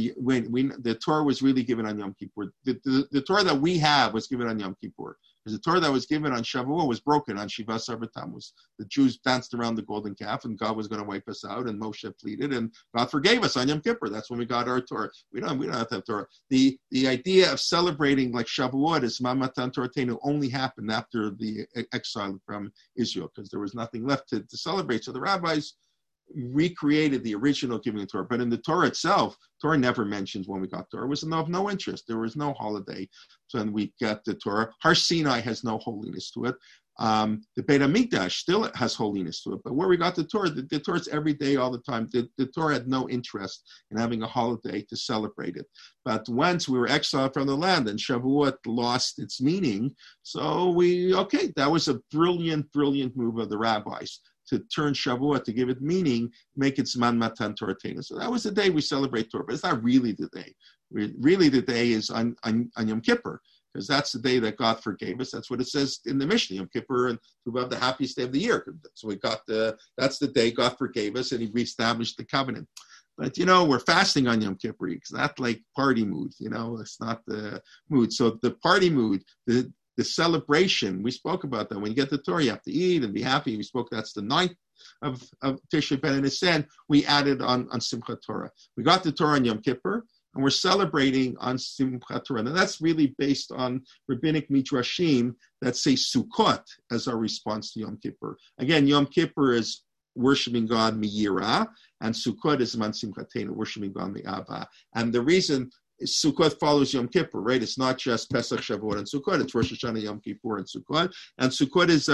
the Torah was really given on Yom Kippur. The Torah that we have was given on Yom Kippur. Because the Torah that was given on Shavuot was broken on Shiva Asar Tammuz. The Jews danced around the golden calf, and God was going to wipe us out, and Moshe pleaded, and God forgave us on Yom Kippur. That's when we got our Torah. We don't have to have Torah. The idea of celebrating like Shavuot is Matan Torah only happened after the exile from Israel, because there was nothing left to celebrate. So the rabbis recreated the original giving of Torah. But in the Torah itself, Torah never mentions when we got Torah. It was of no interest. There was no holiday. So when we got the Torah, Har Sinai has no holiness to it. The Beit HaMikdash still has holiness to it. But where we got the Torah is every day, all the time. The Torah had no interest in having a holiday to celebrate it. But once we were exiled from the land and Shavuot lost its meaning, so that was a brilliant move of the rabbis to turn Shavuot, to give it meaning, make it Zman Matan Torah. So that was the day we celebrate Torah, but it's not really the day. Really the day is on Yom Kippur, because that's the day that God forgave us. That's what it says in the Mishnah, Yom Kippur, and about the happiest day of the year. So that's the day God forgave us, and he reestablished the covenant. But, we're fasting on Yom Kippur. It's not like party mood, it's not the mood. So the party mood, the celebration, we spoke about that. When you get the Torah, you have to eat and be happy. We spoke, that's the 9th of Tishrei B'Av Nisan. We added on Simchat Torah. We got the Torah on Yom Kippur, and we're celebrating on Simchat Torah. Now that's really based on rabbinic midrashim that say Sukkot as our response to Yom Kippur. Again, Yom Kippur is worshiping God miyira, and Sukkot is man simchatenu, worshiping God mi'ava. And the reason Sukkot follows Yom Kippur, right? It's not just Pesach, Shavuot, and Sukkot. It's Rosh Hashanah, Yom Kippur, and Sukkot. And Sukkot is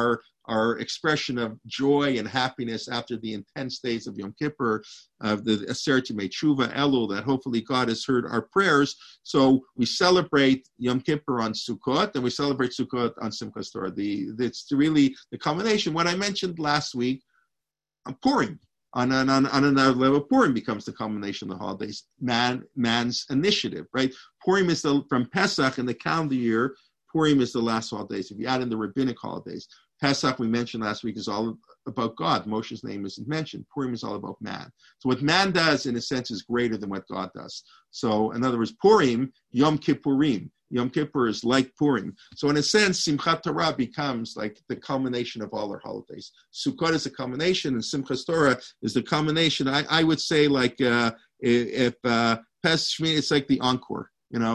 our expression of joy and happiness after the intense days of Yom Kippur, of the Aseret Yemei Tshuva, Elul, that hopefully God has heard our prayers. So we celebrate Yom Kippur on Sukkot, and we celebrate Sukkot on Simchas Torah. It's really the combination. What I mentioned last week, Purim. On another level, Purim becomes the culmination of the holidays, man's initiative, right? Purim is from Pesach in the calendar year. Purim is the last holidays. If you add in the rabbinic holidays, Pesach, we mentioned last week, is all about God. Moshe's name isn't mentioned. Purim is all about man. So what man does, in a sense, is greater than what God does. So in other words, Purim, Yom Kippurim. Yom Kippur is like Purim. So in a sense, Simchat Torah becomes like the culmination of all our holidays. Sukkot is a culmination, and Simchas Torah is the culmination. I would say like if Pesach, it's like the encore.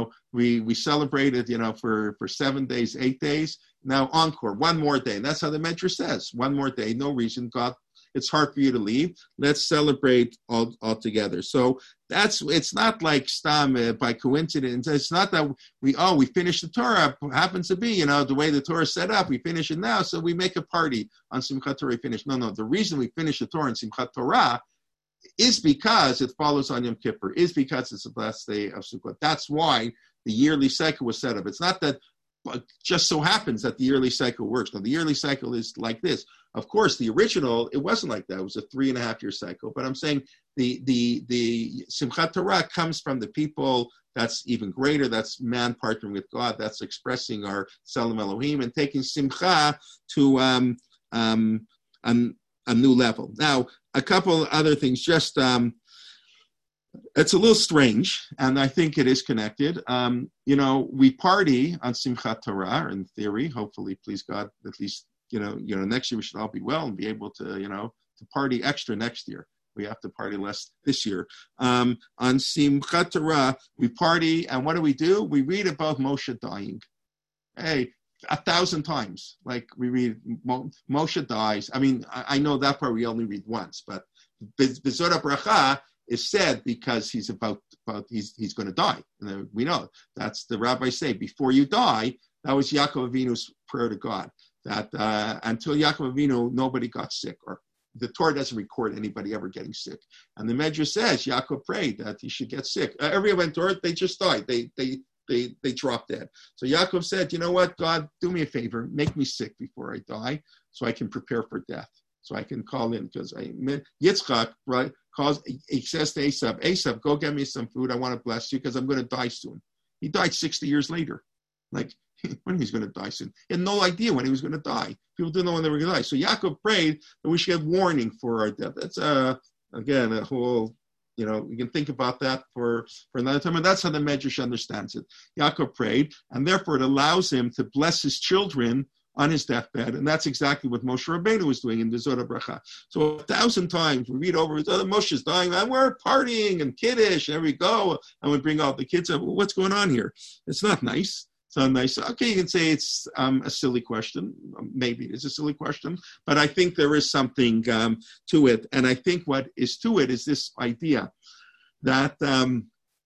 We celebrated, for 7 days, 8 days. Now encore, one more day. And that's how the Medrash says. One more day, no reason. God, it's hard for you to leave. Let's celebrate all together. So it's not like stam by coincidence. It's not that we finished the Torah. It happens to be, the way the Torah is set up, we finish it now, so we make a party on Simchat Torah. Finish. No. The reason we finish the Torah on Simchat Torah is because it follows on Yom Kippur, is because it's the last day of Sukkot. That's why the yearly cycle was set up. It's not that just so happens that the yearly cycle works. No, the yearly cycle is like this. Of course, the original, it wasn't like that. It was a 3.5 year cycle. But I'm saying the Simchat Torah comes from the people. That's even greater. That's man partnering with God. That's expressing our Tselem Elohim and taking Simcha to a new level. Now, a couple other things. Just it's a little strange, and I think it is connected. We party on Simchat Torah, in theory. Hopefully, please God, at least next year we should all be well and be able to to party extra next year. We have to party less this year. On Simchat Torah, we party, and what do? We read about Moshe dying. Hey, 1,000 times. Like we read Moshe dies. I mean, I know that part we only read once, but B'Zot HaBracha is said because he's going to die. And we know that's the rabbis say before you die. That was Yaakov Avinu's prayer to God. That until Yaakov Avinu, nobody got sick, or the Torah doesn't record anybody ever getting sick. And the Medrash says Yaakov prayed that he should get sick. Everyone Torah, they just died. They dropped dead. So Yaakov said, you know what, God, do me a favor, make me sick before I die, so I can prepare for death, so I can call in, because Yitzchak, right, he says to Esav, go get me some food. I want to bless you because I'm going to die soon. He died 60 years later. Like, when he was going to die soon. He had no idea when he was going to die. People didn't know when they were going to die. So Yaakov prayed that we should get warning for our death. That's, again, a whole we can think about that for another time. And that's how the Medrash understands it. Yaakov prayed, and therefore it allows him to bless his children on his deathbed. And that's exactly what Moshe Rabbeinu was doing in the Zohar Bracha. So 1,000 times we read over, Moshe's dying, and we're partying and kiddush, and there we go. And we bring all the kids up. Well, what's going on here? It's not nice. It's not nice. Okay, you can say it's a silly question. Maybe it's a silly question, but I think there is something to it. And I think what is to it is this idea that Moshe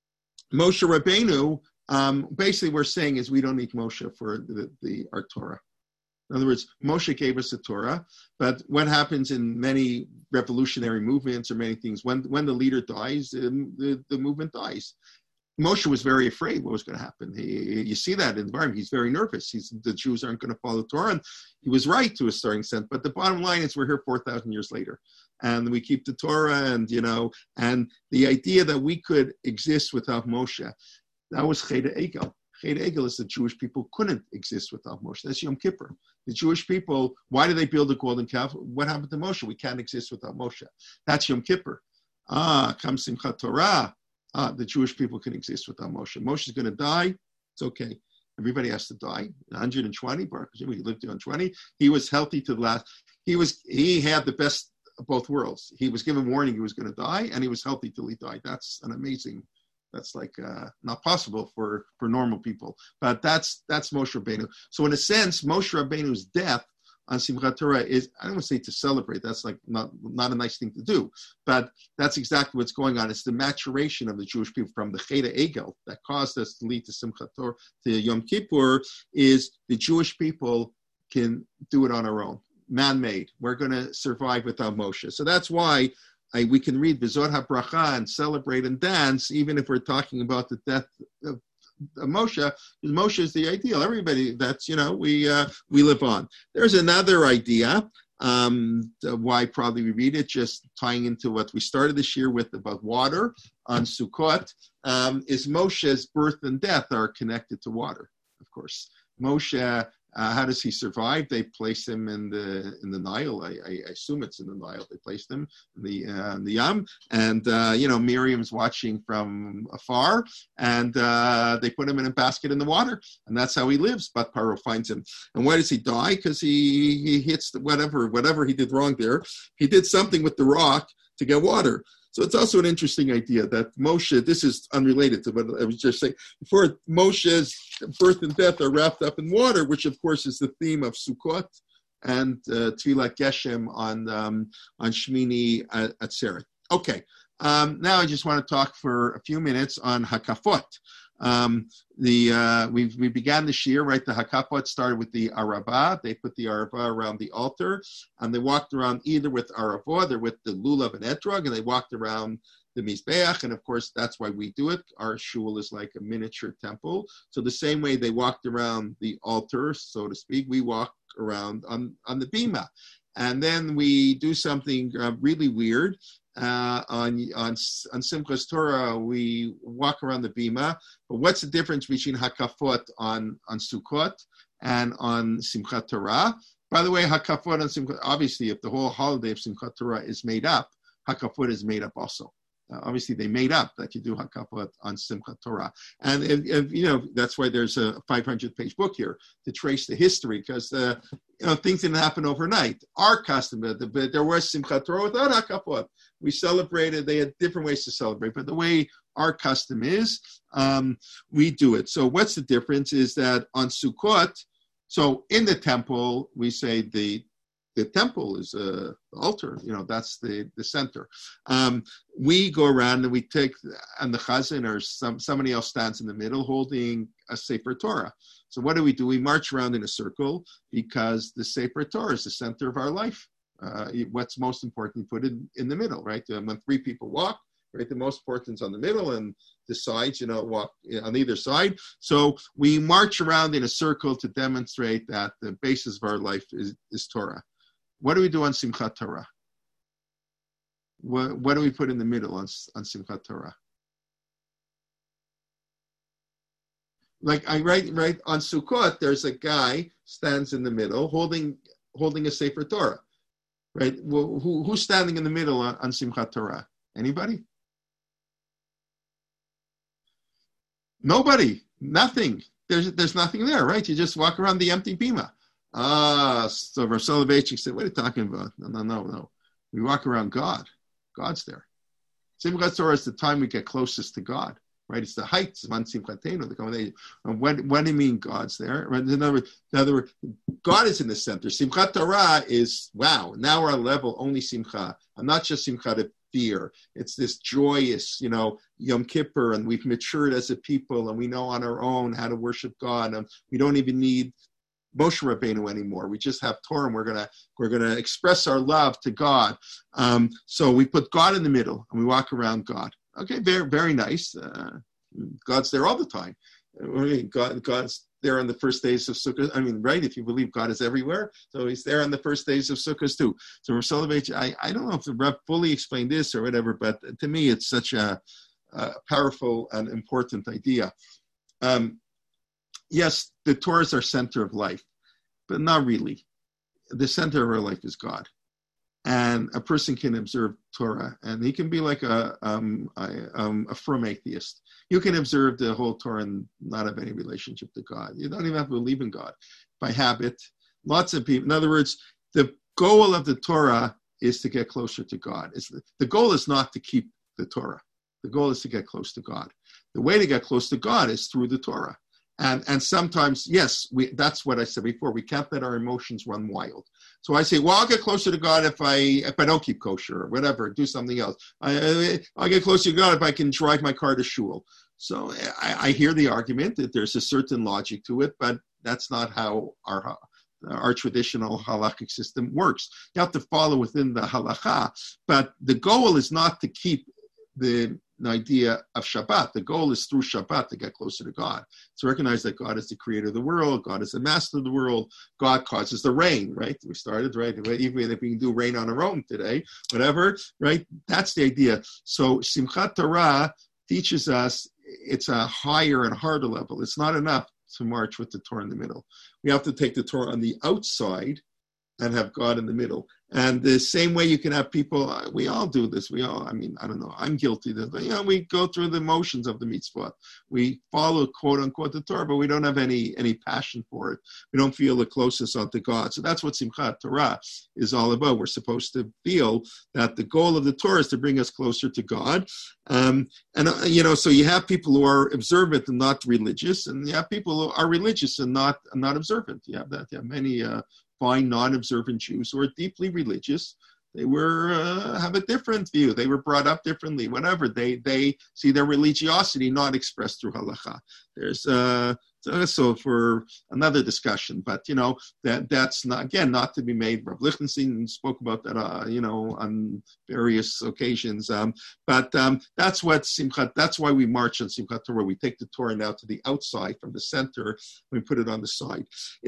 Rabbeinu, basically we're saying is we don't need Moshe for our Torah. In other words, Moshe gave us the Torah, but what happens in many revolutionary movements or many things, when the leader dies, the movement dies. Moshe was very afraid what was going to happen. You see that in the environment. He's very nervous. The Jews aren't going to follow the Torah, and he was right to a certain extent. But the bottom line is we're here 4,000 years later, and we keep the Torah, and the idea that we could exist without Moshe, that was Cheder Egel. Cheder Egel is the Jewish people couldn't exist without Moshe. That's Yom Kippur. The Jewish people, why did they build the golden calf? What happened to Moshe? We can't exist without Moshe. That's Yom Kippur. Comes Simchat Torah. The Jewish people can exist without Moshe. Moshe's going to die. It's okay. Everybody has to die. 120, he lived to 120. He was healthy to the last. He had the best of both worlds. He was given warning he was going to die, and he was healthy till he died. That's an amazing. That's like not possible for normal people. But that's Moshe Rabbeinu. So in a sense, Moshe Rabbeinu's death on Simchat Torah is, I don't want to say to celebrate, that's like not a nice thing to do, but that's exactly what's going on. It's the maturation of the Jewish people from the Cheder Egel that caused us to lead to Simchat Torah, to Yom Kippur, is the Jewish people can do it on our own, man-made. We're going to survive without Moshe. So that's why we can read B'Zohar HaBracha and celebrate and dance, even if we're talking about the death of Moshe. Moshe is the ideal. Everybody, that's, we live on. There's another idea why probably we read it, just tying into what we started this year with about water on Sukkot, is Moshe's birth and death are connected to water, of course. Moshe, how does he survive? They place him in the Nile. I assume it's in the Nile. They placed him in the Yam, and Miriam's watching from afar, and they put him in a basket in the water, and that's how he lives. But Paro finds him, and why does he die? Because he hits whatever he did wrong there. He did something with the rock to get water. So it's also an interesting idea that Moshe, this is unrelated to what I was just saying before, Moshe's birth and death are wrapped up in water, which of course is the theme of Sukkot and Tfilat Geshem on Shmini Atzeret. Okay, now I just want to talk for a few minutes on Hakafot. We began this year, right? The Hakafot started with the Arabah. They put the Arabah around the altar, and they walked around either with Aravah, they're with the Lulav and Etrog, and they walked around the Mizbeach, and of course that's why we do it. Our shul is like a miniature temple. So the same way they walked around the altar, so to speak, we walk around on the Bima. And then we do something really weird. On Simchas Torah, we walk around the Bima. But what's the difference between Hakafot on Sukkot and on Simchat Torah? By the way, Hakafot on Simchat, obviously, if the whole holiday of Simchat Torah is made up, Hakafot is made up also. Obviously, they made up that you do Hakafot on Simchat Torah. And that's why there's a 500-page book here to trace the history, because things didn't happen overnight. Our custom, there was Simchat Torah without Hakafot. We celebrated, they had different ways to celebrate, but the way our custom is, we do it. So what's the difference is that on Sukkot, so in the temple, we say the temple is the altar, that's the center. We go around and we take, and the chazan or somebody else stands in the middle holding a Sefer Torah. So what do? We march around in a circle because the Sefer Torah is the center of our life. What's most important, put it in the middle, right? When three people walk, right, the most important is on the middle, and the sides, walk on either side. So we march around in a circle to demonstrate that the basis of our life is Torah. What do we do on Simchat Torah? What do we put in the middle on Simchat Torah? Like I write on Sukkot, there's a guy stands in the middle holding a Sefer Torah, right? Well, who's standing in the middle on Simchat Torah? Anybody? Nobody, nothing. There's nothing there, right? You just walk around the empty bima. So Rav Soloveitchik said, what are you talking about? No. We walk around God. God's there. Simchat Torah is the time we get closest to God, right? It's the heights of Simchatenu, the combination. What do you mean God's there? In other words, God is in the center. Simchat Torah is, wow, now we're on a level only Simcha. And not just Simcha to fear. It's this joyous, Yom Kippur, and we've matured as a people, and we know on our own how to worship God. And we don't even need Moshe Rabbeinu anymore. We just have Torah, and we're gonna express our love to God. So we put God in the middle, and we walk around God. Okay, very, very nice. God's there all the time. God's there on the first days of Sukkot. I mean, right? If you believe God is everywhere, so He's there on the first days of Sukkot too. So Rav Soloveitchik, I don't know if the Rav fully explained this or whatever, but to me, it's such a powerful and important idea. Yes, the Torah is our center of life, but not really. The center of our life is God. And a person can observe Torah, and he can be like a firm atheist. You can observe the whole Torah and not have any relationship to God. You don't even have to believe in God by habit. Lots of people, in other words, the goal of the Torah is to get closer to God. The goal is not to keep the Torah. The goal is to get close to God. The way to get close to God is through the Torah. And sometimes, yes, that's what I said before. We can't let our emotions run wild. So I say, well, I'll get closer to God if I don't keep kosher or whatever, do something else. I'll get closer to God if I can drive my car to shul. So I hear the argument that there's a certain logic to it, but that's not how our traditional halakhic system works. You have to follow within the halakha, but the goal is not to keep the idea of Shabbat. The goal is through Shabbat to get closer to God. To recognize that God is the creator of the world, God is the master of the world, God causes the rain, right? We started, right? Even if we can do rain on our own today, whatever, right? That's the idea. So Simchat Torah teaches us it's a higher and harder level. It's not enough to march with the Torah in the middle. We have to take the Torah on the outside and have God in the middle. And the same way you can have people, we all do this. I don't know, I'm guilty. We go through the motions of the mitzvot. We follow, quote unquote, the Torah, but we don't have any passion for it. We don't feel the closeness unto God. So that's what Simchat Torah is all about. We're supposed to feel that the goal of the Torah is to bring us closer to God. So you have people who are observant and not religious, and you have people who are religious and not observant. You have that. You have many fine non-observant Jews who are deeply religious. They have a different view. They were brought up differently, whatever. They see their religiosity not expressed through halacha. There's so for another discussion, but that's not to be made. Rav Lichtenstein spoke about that, on various occasions. But that's what Simchat. That's why we march on Simchat Torah. We take the Torah now to the outside from the center. We put it on the side.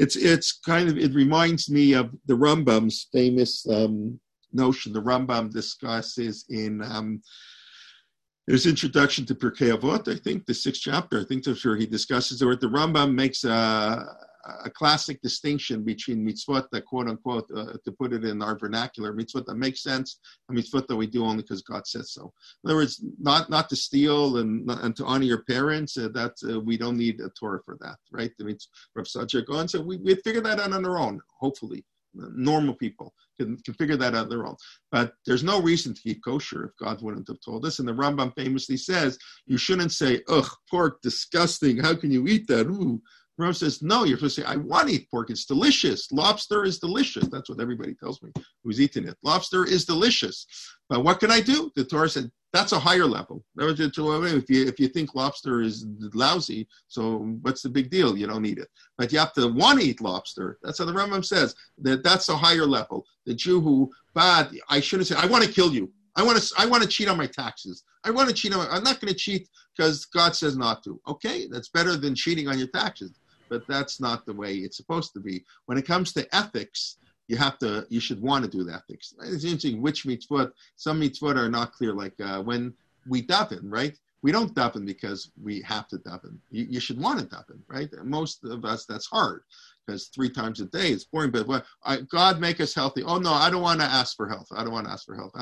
It reminds me of the Rambam's famous notion. The Rambam discusses in his introduction to Pirkei Avot, I think, the 6th chapter, I think that's where he discusses it, where the Rambam makes a classic distinction between mitzvot that, quote unquote, to put it in our vernacular, mitzvot that makes sense, and mitzvot that we do only because God says so. In other words, not to steal and to honor your parents, we don't need a Torah for that, right? I mean, Rav Sajak on, so we figure that out on our own, hopefully. Normal people can figure that out on their own. But there's no reason to keep kosher if God wouldn't have told us. And the Rambam famously says, you shouldn't say, ugh, pork, disgusting. How can you eat that? Ooh. The Rambam says, no, you're supposed to say, I want to eat pork. It's delicious. Lobster is delicious. That's what everybody tells me who's eating it. Lobster is delicious. But what can I do? The Torah said, that's a higher level. If you think lobster is lousy, so what's the big deal? You don't eat it. But you have to want to eat lobster. That's how the Rambam says. That's a higher level. The Jew I shouldn't say, I want to kill you. I want to cheat on my taxes. I'm not going to cheat because God says not to. Okay, that's better than cheating on your taxes. But that's not the way it's supposed to be. When it comes to ethics, you should want to do the ethics. It's interesting which mitzvot. Some mitzvot are not clear, like when we daven, right? We don't daven because we have to daven. You should want to daven, right? Most of us, that's hard because 3 times a day is boring. But God make us healthy. Oh no, I don't want to ask for health. I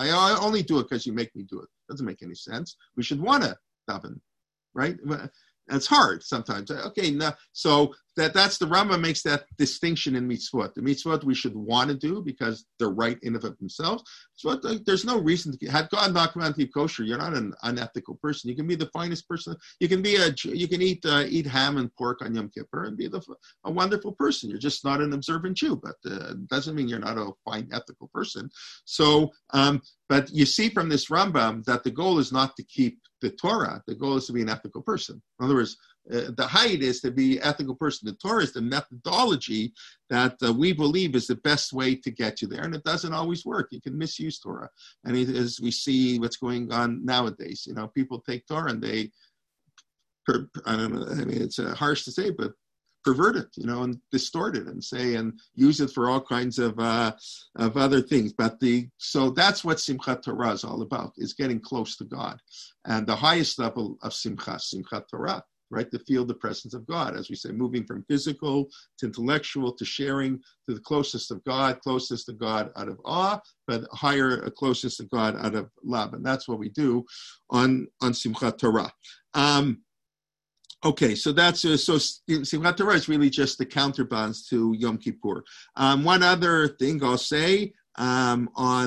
only do it because you make me do it. Doesn't make any sense. We should want to daven, right? And it's hard sometimes. Okay, no, so that's the Rambam makes that distinction in mitzvot. The mitzvot we should want to do because they're right in of themselves. So there's no reason to had God not come out to keep kosher. You're not an unethical person. You can be the finest person. You can eat ham and pork on Yom Kippur and be a wonderful person. You're just not an observant Jew, but it doesn't mean you're not a fine ethical person. So, but you see from this Rambam that the goal is not to keep the Torah. The goal is to be an ethical person. In other words, the height is to be an ethical person. The Torah is the methodology that we believe is the best way to get you there, and it doesn't always work. You can misuse Torah, and as we see what's going on nowadays, people take Torah and they, I don't know. I mean, it's harsh to say, but pervert it, and distort it and say and use it for all kinds of other things. So that's what Simchat Torah is all about, is getting close to God. And the highest level of Simchat Torah, right, to feel the presence of God, as we say, moving from physical to intellectual to sharing to the closest to God out of awe, but higher, closest to God out of love. And that's what we do on Simchat Torah. Okay, so that's so Simchat Torah is really just the counterbalance to Yom Kippur. One other thing I'll say on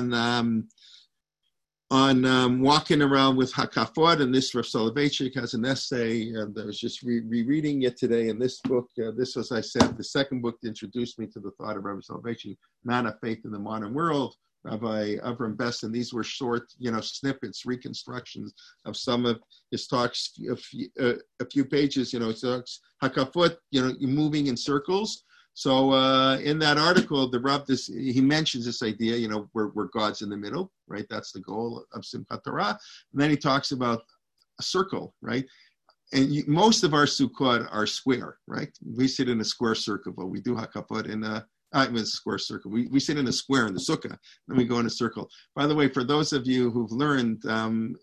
walking around with Hakafot, and this Rav Soloveitchik has an essay, and I was just rereading it today in this book. This, as I said, the second book that introduced me to the thought of Rav Soloveitchik, Man of Faith in the Modern World. Rabbi Avram Besson. These were short, snippets, reconstructions of some of his talks, a few pages. Talks Hakafot, moving in circles. So in that article, the Rav, he mentions this idea, where God's in the middle, right? That's the goal of Simchat Torah. And then he talks about a circle, right? And most of our Sukkot are square, right? We sit in a square circle, but we do Hakafot in a square circle. We sit in a square in the sukkah, then we go in a circle. By the way, for those of you who've learned, sukkah,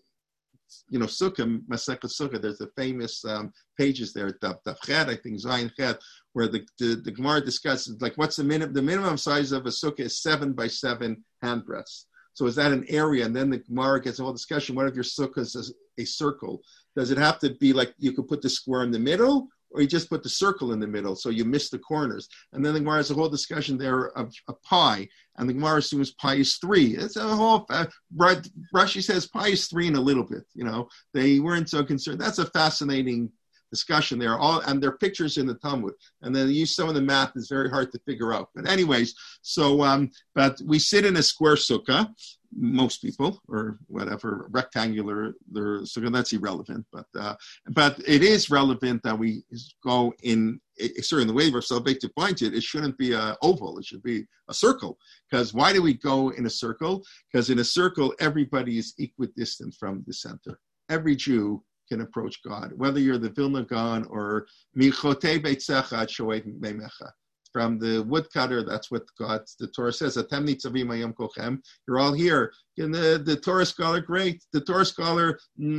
Masechet Sukkah, there's the famous pages there, Daf Chet, I think Zayin Chet, where the Gemara discusses like what's the minimum size of a sukkah is 7 by 7 handbreadths. So is that an area? And then the Gemara gets a whole discussion. What if your sukkah is a circle? Does it have to be like you could put the square in the middle? Or you just put the circle in the middle, so you miss the corners. And then the Gemara has a whole discussion there of pi, and the Gemara assumes pi is 3. It's a whole, Rashi says pi is 3 and a little bit, They weren't so concerned. That's a fascinating discussion there, and there are pictures in the Talmud. And then use some of the math is very hard to figure out. But anyways, so, but we sit in a square sukkah, most people, or whatever, rectangular, so that's irrelevant. But it is relevant that we go in, sorry, in the way Rav Soloveitchik defines it, it shouldn't be an oval, it should be a circle. Because why do we go in a circle? Because in a circle, everybody is equidistant from the center. Every Jew can approach God, whether you're the Vilna Gaon or Michotei Beitzecha Ad Shoei Meimecha. From the woodcutter, that's what the Torah says. Atem nitzavim hayom kolchem. You're all here. And the Torah scholar, great. The Torah scholar,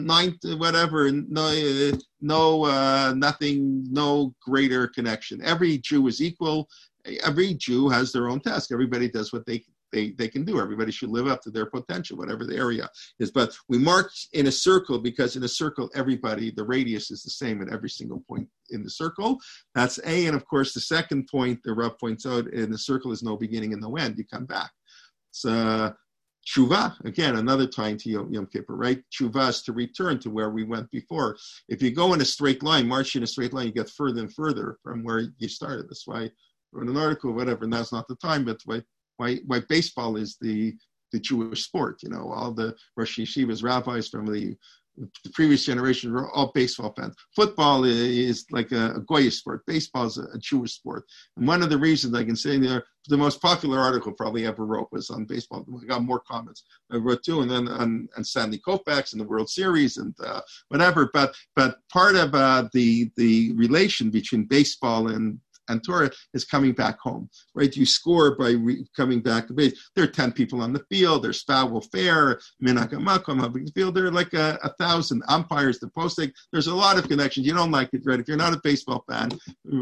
nothing, no greater connection. Every Jew is equal. Every Jew has their own task. Everybody does what they can do. Everybody should live up to their potential, whatever the area is. But we mark in a circle because in a circle, the radius is the same at every single point in the circle. That's A. And of course, the second point, the Rav points out, in the circle is no beginning and no end. You come back. It's Tshuva, again, another time to Yom Kippur, right? Tshuva is to return to where we went before. If you go in a straight line, march in a straight line, you get further and further from where you started. That's why I wrote an article, whatever, now's not the time, but why baseball is the Jewish sport. All the Rosh Yeshivas, rabbis from the previous generation were all baseball fans. Football is like a Goyish sport. Baseball is a Jewish sport. And one of the reasons I can say there, the most popular article probably ever wrote was on baseball. I got more comments. I wrote too, and then on Stanley Koufax and the World Series and whatever. But part of the relation between baseball and Torah is coming back home, right? You score by coming back to base. There are 10 people on the field. There's foul fair, minagamakom, field. There are like 1,000 umpires, the posting. There's a lot of connections. You don't like it, right? If you're not a baseball fan,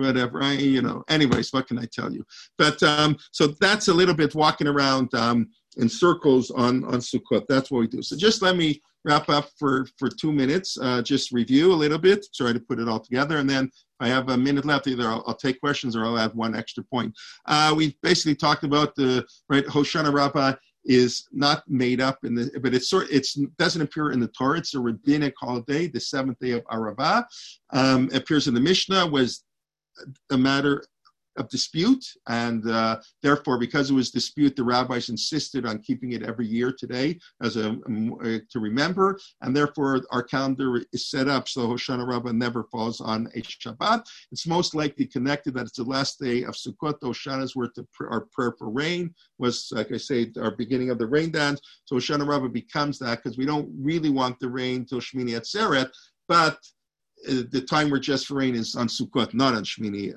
whatever, anyways, what can I tell you? But so that's a little bit walking around in circles on Sukkot. That's what we do. So just let me wrap up for 2 minutes, just review a little bit, try to put it all together, and then if I have a minute left, either I'll take questions or I'll add one extra point. We basically talked about Hoshana Rabbah is not made up but it doesn't appear in the Torah. It's a rabbinic holiday, the 7th day of Arava. Appears in the Mishnah, was a matter of dispute, and therefore, because it was dispute, the rabbis insisted on keeping it every year today as to remember, and therefore our calendar is set up so Hoshana Rabbah never falls on a Shabbat. It's most likely connected that it's the last day of Sukkot. Hoshana's word to our prayer for rain was, like I say, our beginning of the rain dance. So Hoshana Rabbah becomes that because we don't really want the rain till Shmini Atzeret, but the time we're just for rain is on Sukkot, not on Shmini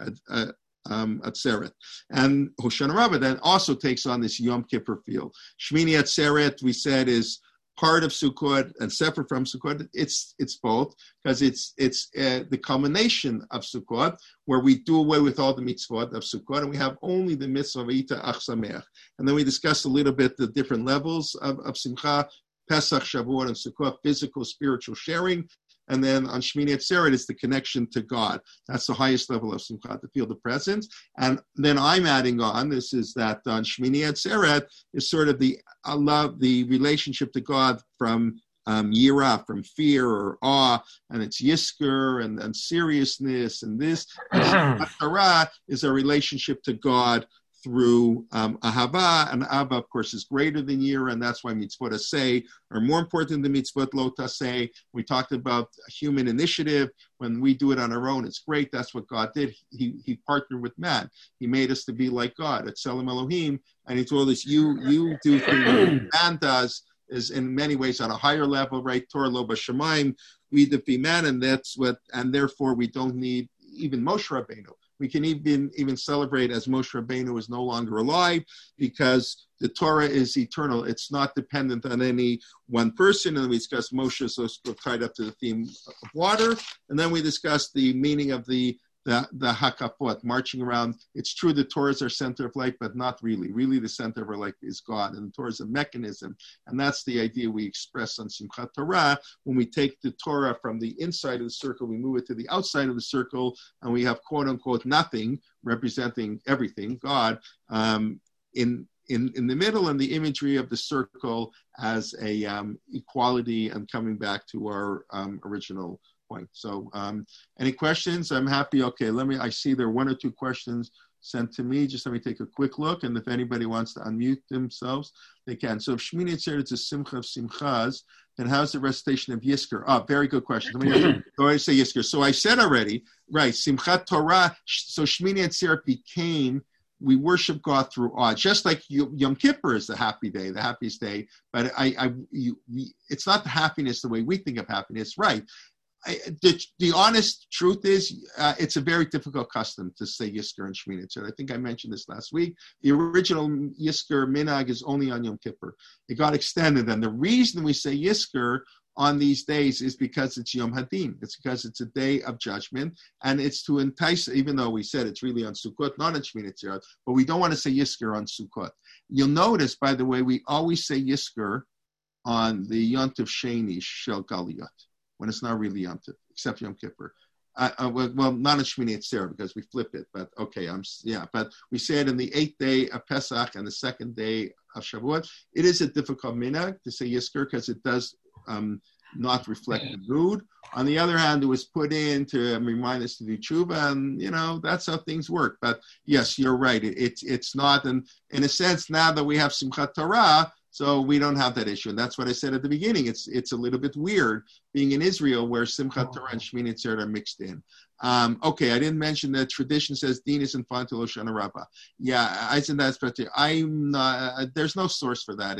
Atzeret. And Hoshana Rabbah then also takes on this Yom Kippur feel. Shmini Atzeret, we said, is part of Sukkot and separate from Sukkot. It's both, because it's the culmination of Sukkot, where we do away with all the mitzvot of Sukkot, and we have only the mitzvah of Ita Ach Sameach. And then we discussed a little bit the different levels of Simcha, Pesach, Shavuot, and Sukkot, physical, spiritual sharing. And then on Shmini Atzeret, it's the connection to God. That's the highest level of Simcha, to feel the presence. And then I'm adding on, this is that on Shmini Atzeret is sort of the relationship to God from yira, from fear or awe, and it's yisker and seriousness, and this. And Torah is a relationship to God through ahava, and ahava, of course, is greater than yira, and that's why mitzvot aseh are more important than mitzvot lo taseh. We talked about human initiative. When we do it on our own, it's great. That's what God did. He partnered with man. He made us to be like God. At Tselem Elohim, and he told us, you do things man does, is in many ways on a higher level, right? Torah lo b'shamayim, we defeat man, and therefore we don't need even Moshe Rabbeinu. We can even celebrate as Moshe Rabbeinu is no longer alive, because the Torah is eternal. It's not dependent on any one person. And we discussed Moshe, so it's tied up to the theme of water. And then we discussed the meaning of the hakafot, marching around. It's true the Torah is our center of life, but not really. Really, the center of our life is God, and the Torah is a mechanism. And that's the idea we express on Simchat Torah. When we take the Torah from the inside of the circle, we move it to the outside of the circle, and we have quote unquote nothing representing everything, God, in the middle, and the imagery of the circle as a equality and coming back to our original point. So any questions? I'm happy. Okay, I see there are 1 or 2 questions sent to me. Just let me take a quick look, and if anybody wants to unmute themselves, they can. So if Shmini Atzeret is a simcha of simchas, then how's the recitation of Yisker? Oh, very good question. So I say Yisker. So I said already, right, Simchat Torah, so Shmini Atzeret became, we worship God through awe, just like Yom Kippur is the happy day, the happiest day, but it's not the happiness the way we think of happiness, right? The honest truth is, it's a very difficult custom to say Yisker and Shmini Atzeret. I think I mentioned this last week. The original Yisker minhag is only on Yom Kippur. It got extended, and the reason we say Yisker on these days is because it's Yom Hadin. It's because it's a day of judgment, and it's to entice, even though we said it's really on Sukkot, not on Shmini Atzeret, but we don't want to say Yisker on Sukkot. You'll notice, by the way, we always say Yisker on the Yontif Sheni Shel Galiyot, when it's not really Yom Tov, except Yom Kippur. Well, not on Shmini Atzeret, because we flip it, but okay, but we say it in the 8th day of Pesach and the 2nd day of Shavuot. It is a difficult minhag to say Yisker, because it does not reflect the mood. On the other hand, it was put in to remind us to do tshuva, and that's how things work. But yes, you're right. It's not, and in a sense, now that we have Simchat Torah, so we don't have that issue. And that's what I said at the beginning. It's a little bit weird being in Israel, where Simchat Torah and Shmini Atzeret are mixed in. Okay, I didn't mention that tradition says Din is infant to Hoshana Rabbah. Yeah, I said that's but I'm not. There's no source for that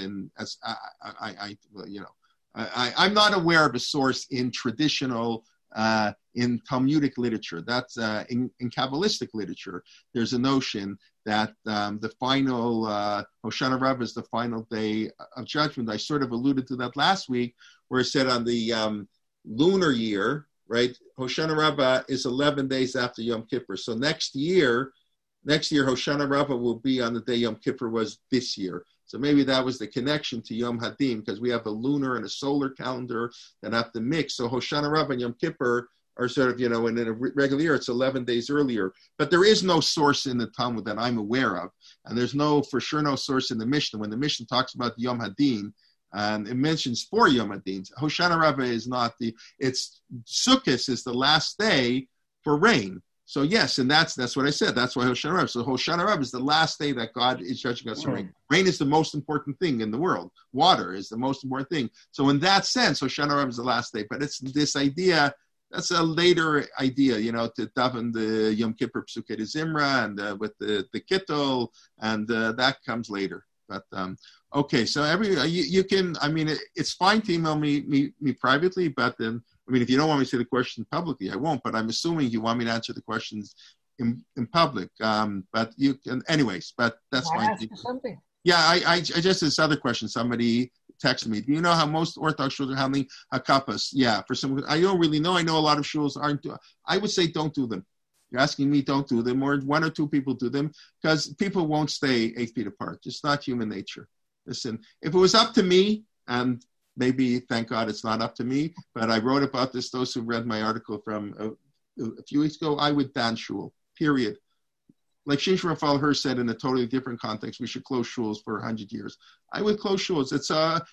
I'm not aware of a source in traditional, in Talmudic literature. That's in Kabbalistic literature. There's a notion that the final, Hoshana Rabbah is the final day of judgment. I sort of alluded to that last week, where it said on the lunar year, right, Hoshana Rabbah is 11 days after Yom Kippur. So next year, Hoshana Rabbah will be on the day Yom Kippur was this year. So maybe that was the connection to Yom Hadin, because we have a lunar and a solar calendar that have to mix. So Hoshana Rabbah and Yom Kippur are sort of, in a regular year, it's 11 days earlier. But there is no source in the Talmud that I'm aware of. And there's no source in the Mishnah. When the Mishnah talks about Yom Hadin, and it mentions 4 Yom Hadin, Hoshana Rabbah is not Sukkot is the last day for rain. So yes, and that's what I said. That's why Hoshana Rabbah. So Hoshana Rabbah is the last day that God is judging us for rain. Rain is the most important thing in the world. Water is the most important thing. So in that sense, Hoshana Rabbah is the last day. But it's this idea, that's a later idea, to daven the Yom Kippur Psukei de Zimra and with the Kittel, and that comes later. But okay, so you can. It's fine to email me privately, but then if you don't want me to say the question publicly, I won't. But I'm assuming you want me to answer the questions in public. But you can, anyways. But that's fine. Ask you something. Yeah, I just this other question. Somebody texted me. Do you know how most Orthodox shuls are handling hakapas? Yeah, for some, I don't really know. I know a lot of shuls aren't. I would say don't do them. You're asking me, don't do them, or 1 or 2 people do them, because people won't stay 8 feet apart. It's not human nature. Listen, if it was up to me, and maybe, thank God, it's not up to me, but I wrote about this. Those who read my article from a few weeks ago, I would ban shul. Period. Like Shimshon Raphael Hirsch said in a totally different context, we should close shuls for 100 years. I would close shuls. It's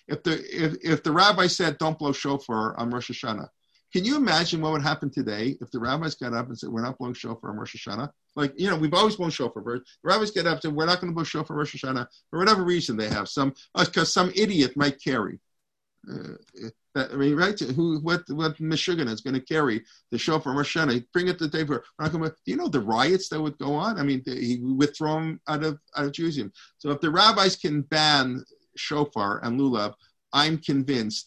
if the rabbi said don't blow shofar on Rosh Hashanah, can you imagine what would happen today if the rabbis got up and said we're not blowing shofar on Rosh Hashanah? Like, we've always blown shofar. The rabbis get up and say we're not going to blow shofar on Rosh Hashanah for whatever reason they have. Because some idiot might carry. Right? What Meshuggah is going to carry the shofar Rosh Hashanah? Bring it to the day for. Do you know the riots that would go on? He would throw them out of Judaism. So if the rabbis can ban shofar and lulav, I'm convinced.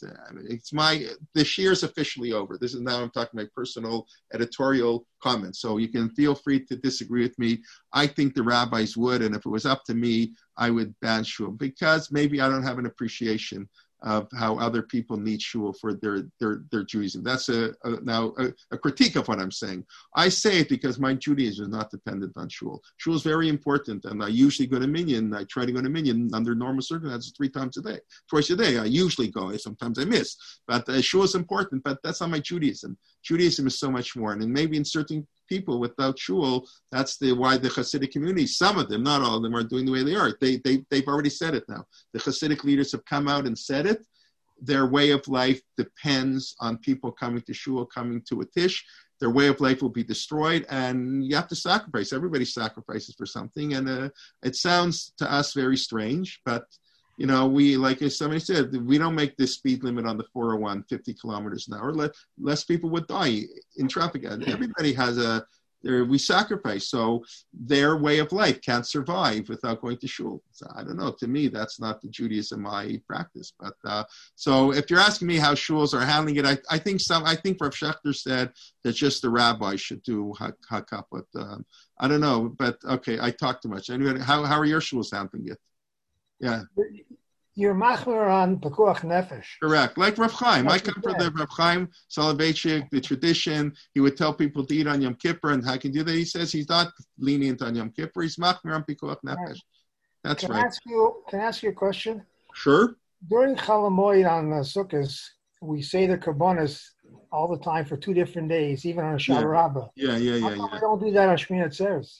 The shir is officially over. This is now I'm talking my personal editorial comments. So you can feel free to disagree with me. I think the rabbis would, and if it was up to me, I would ban shul, because maybe I don't have an appreciation of how other people need shul for their Judaism. That's now a critique of what I'm saying. I say it because my Judaism is not dependent on shul. Shul is very important, and I usually go to Minyan. I try to go to Minyan under normal circumstances 3 times a day, twice a day. I usually go. Sometimes I miss. But shul is important, but that's not my Judaism. Judaism is so much more. And maybe in certain people without shul, that's why the Hasidic community, some of them, not all of them, are doing the way they are. They've already said it now. The Hasidic leaders have come out and said it. Their way of life depends on people coming to shul, coming to a tish. Their way of life will be destroyed, and you have to sacrifice. Everybody sacrifices for something, and it sounds to us very strange, but we, like as somebody said, we don't make this speed limit on the 401 50 kilometers an hour. Less people would die in traffic. Everybody has we sacrifice. So their way of life can't survive without going to shul. So I don't know. To me, that's not the Judaism I practice. But so if you're asking me how shuls are handling it, I think Rav Schechter said that just the rabbi should do hakap. But I don't know. But okay, I talk too much. Anyway, how are your shuls handling it? Yeah. You're machmer on Pekuach Nefesh. Correct. Like Rav Chaim. I come from the Rav Chaim Soloveitchik, the tradition. He would tell people to eat on Yom Kippur, and how can you do that? He says he's not lenient on Yom Kippur. He's machmer on Pekuach Nefesh. That's can right. Can I ask you a question? Sure. During Chol Hamoed on Sukkot, we say the Karbonos all the time for 2 different days, even on Shal Rabbah. Yeah. We don't do that on Shmini Atzeres.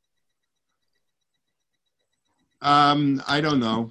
I don't know.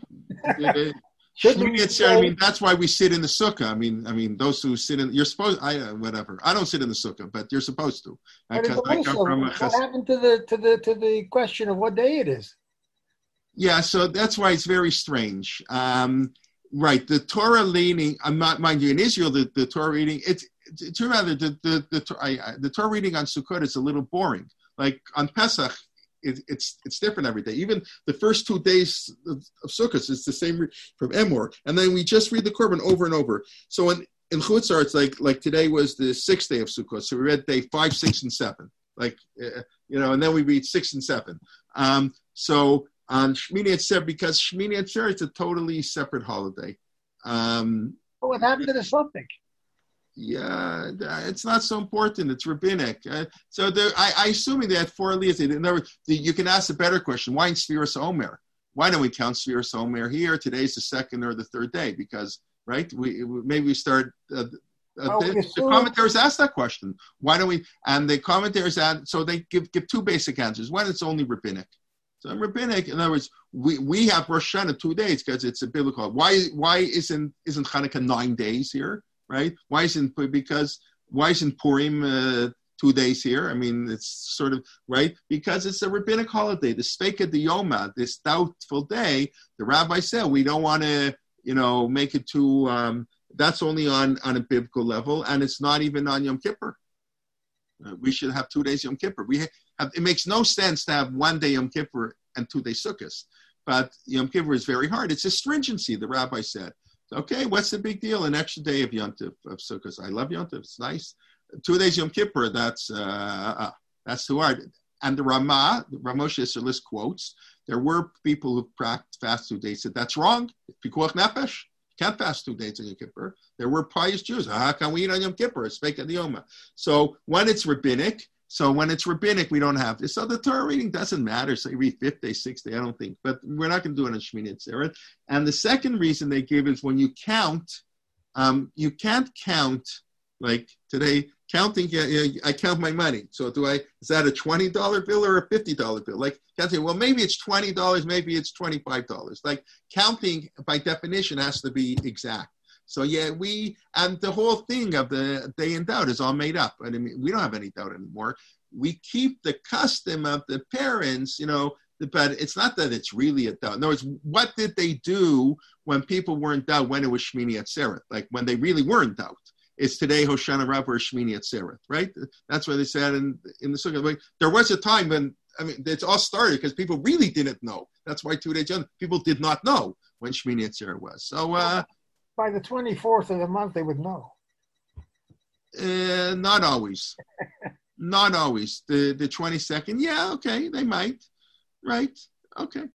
That's why we sit in the sukkah. I mean, those who sit in, you're supposed. Whatever. I don't sit in the sukkah, but you're supposed to. What happened to the question of what day it is? Yeah, so that's why it's very strange. Right, the Torah leaning. Mind you, in Israel, the Torah reading. The Torah reading on Sukkot is a little boring. Like on Pesach. It's different every day. Even the first 2 days of Sukkot, it's the same from Emor, and then we just read the Korban over and over. So in Chutzar, it's like today was the 6th day of Sukkot, so we read day 5, 6, and 7, and then we read 6 and 7. So on Shmini Atzeres, because Shmini Atzeres is a totally separate holiday. What happened to the Sophic? Yeah, it's not so important. It's rabbinic. So I assuming they had 4 aliyahs. You can ask a better question. Why in Sfiras Omer? why don't we count Sfiras Omer here? Today's the second or the third day because, right? Maybe we start. The commentators ask that question. Why don't we? And the commentators add, so they give two basic answers. One, it's only rabbinic. So in rabbinic, in other words, we have Rosh Hashanah 2 days because it's a biblical. Why isn't Hanukkah 9 days here, right? Why isn't Purim 2 days here? I mean, it's sort of right because it's a rabbinic holiday. The Speika D'Yoma, this doubtful day. The rabbi said we don't want to, make it too. That's only on a biblical level, and it's not even on Yom Kippur. We should have 2 days Yom Kippur. It makes no sense to have 1 day Yom Kippur and 2 days Sukkot. But Yom Kippur is very hard. It's a stringency, the rabbi said. Okay, what's the big deal? An extra day of Yom Tov, of Sukkot. I love Yom Tov. It's nice. 2 days Yom Kippur, that's too hard. And the Ramosha Isserlis quotes, there were people who fast 2 days, said that's wrong. Pikuach Nefesh. Can't fast 2 days on Yom Kippur. There were pious Jews. How can we eat on Yom Kippur? It's Speika D'Yoma. So when it's rabbinic, we don't have this. So the Torah reading doesn't matter. So you read 5th day, 6th day, I don't think. But we're not going to do it on Shmini Atzeret. And the second reason they give is when you count, you can't count, like today, counting, I count my money. So is that a $20 bill or a $50 bill? Like, can't say, well, maybe it's $20, maybe it's $25. Like counting by definition has to be exact. So and the whole thing of the day in doubt is all made up. I mean, we don't have any doubt anymore. We keep the custom of the parents, but it's not that it's really a doubt. In other words, what did they do when people were in doubt when it was Shmini Atzeret? Like when they really were in doubt. It's today Hoshana Rabbah or Shmini Atzeret, right? That's what they said in the Sukkah. Like, there was a time when, it's all started because people really didn't know. That's why 2 days young, people did not know when Shmini Atzeret was. So by the 24th of the month, they would know. Not always. Not always. The 22nd, yeah, okay, they might, right? Okay.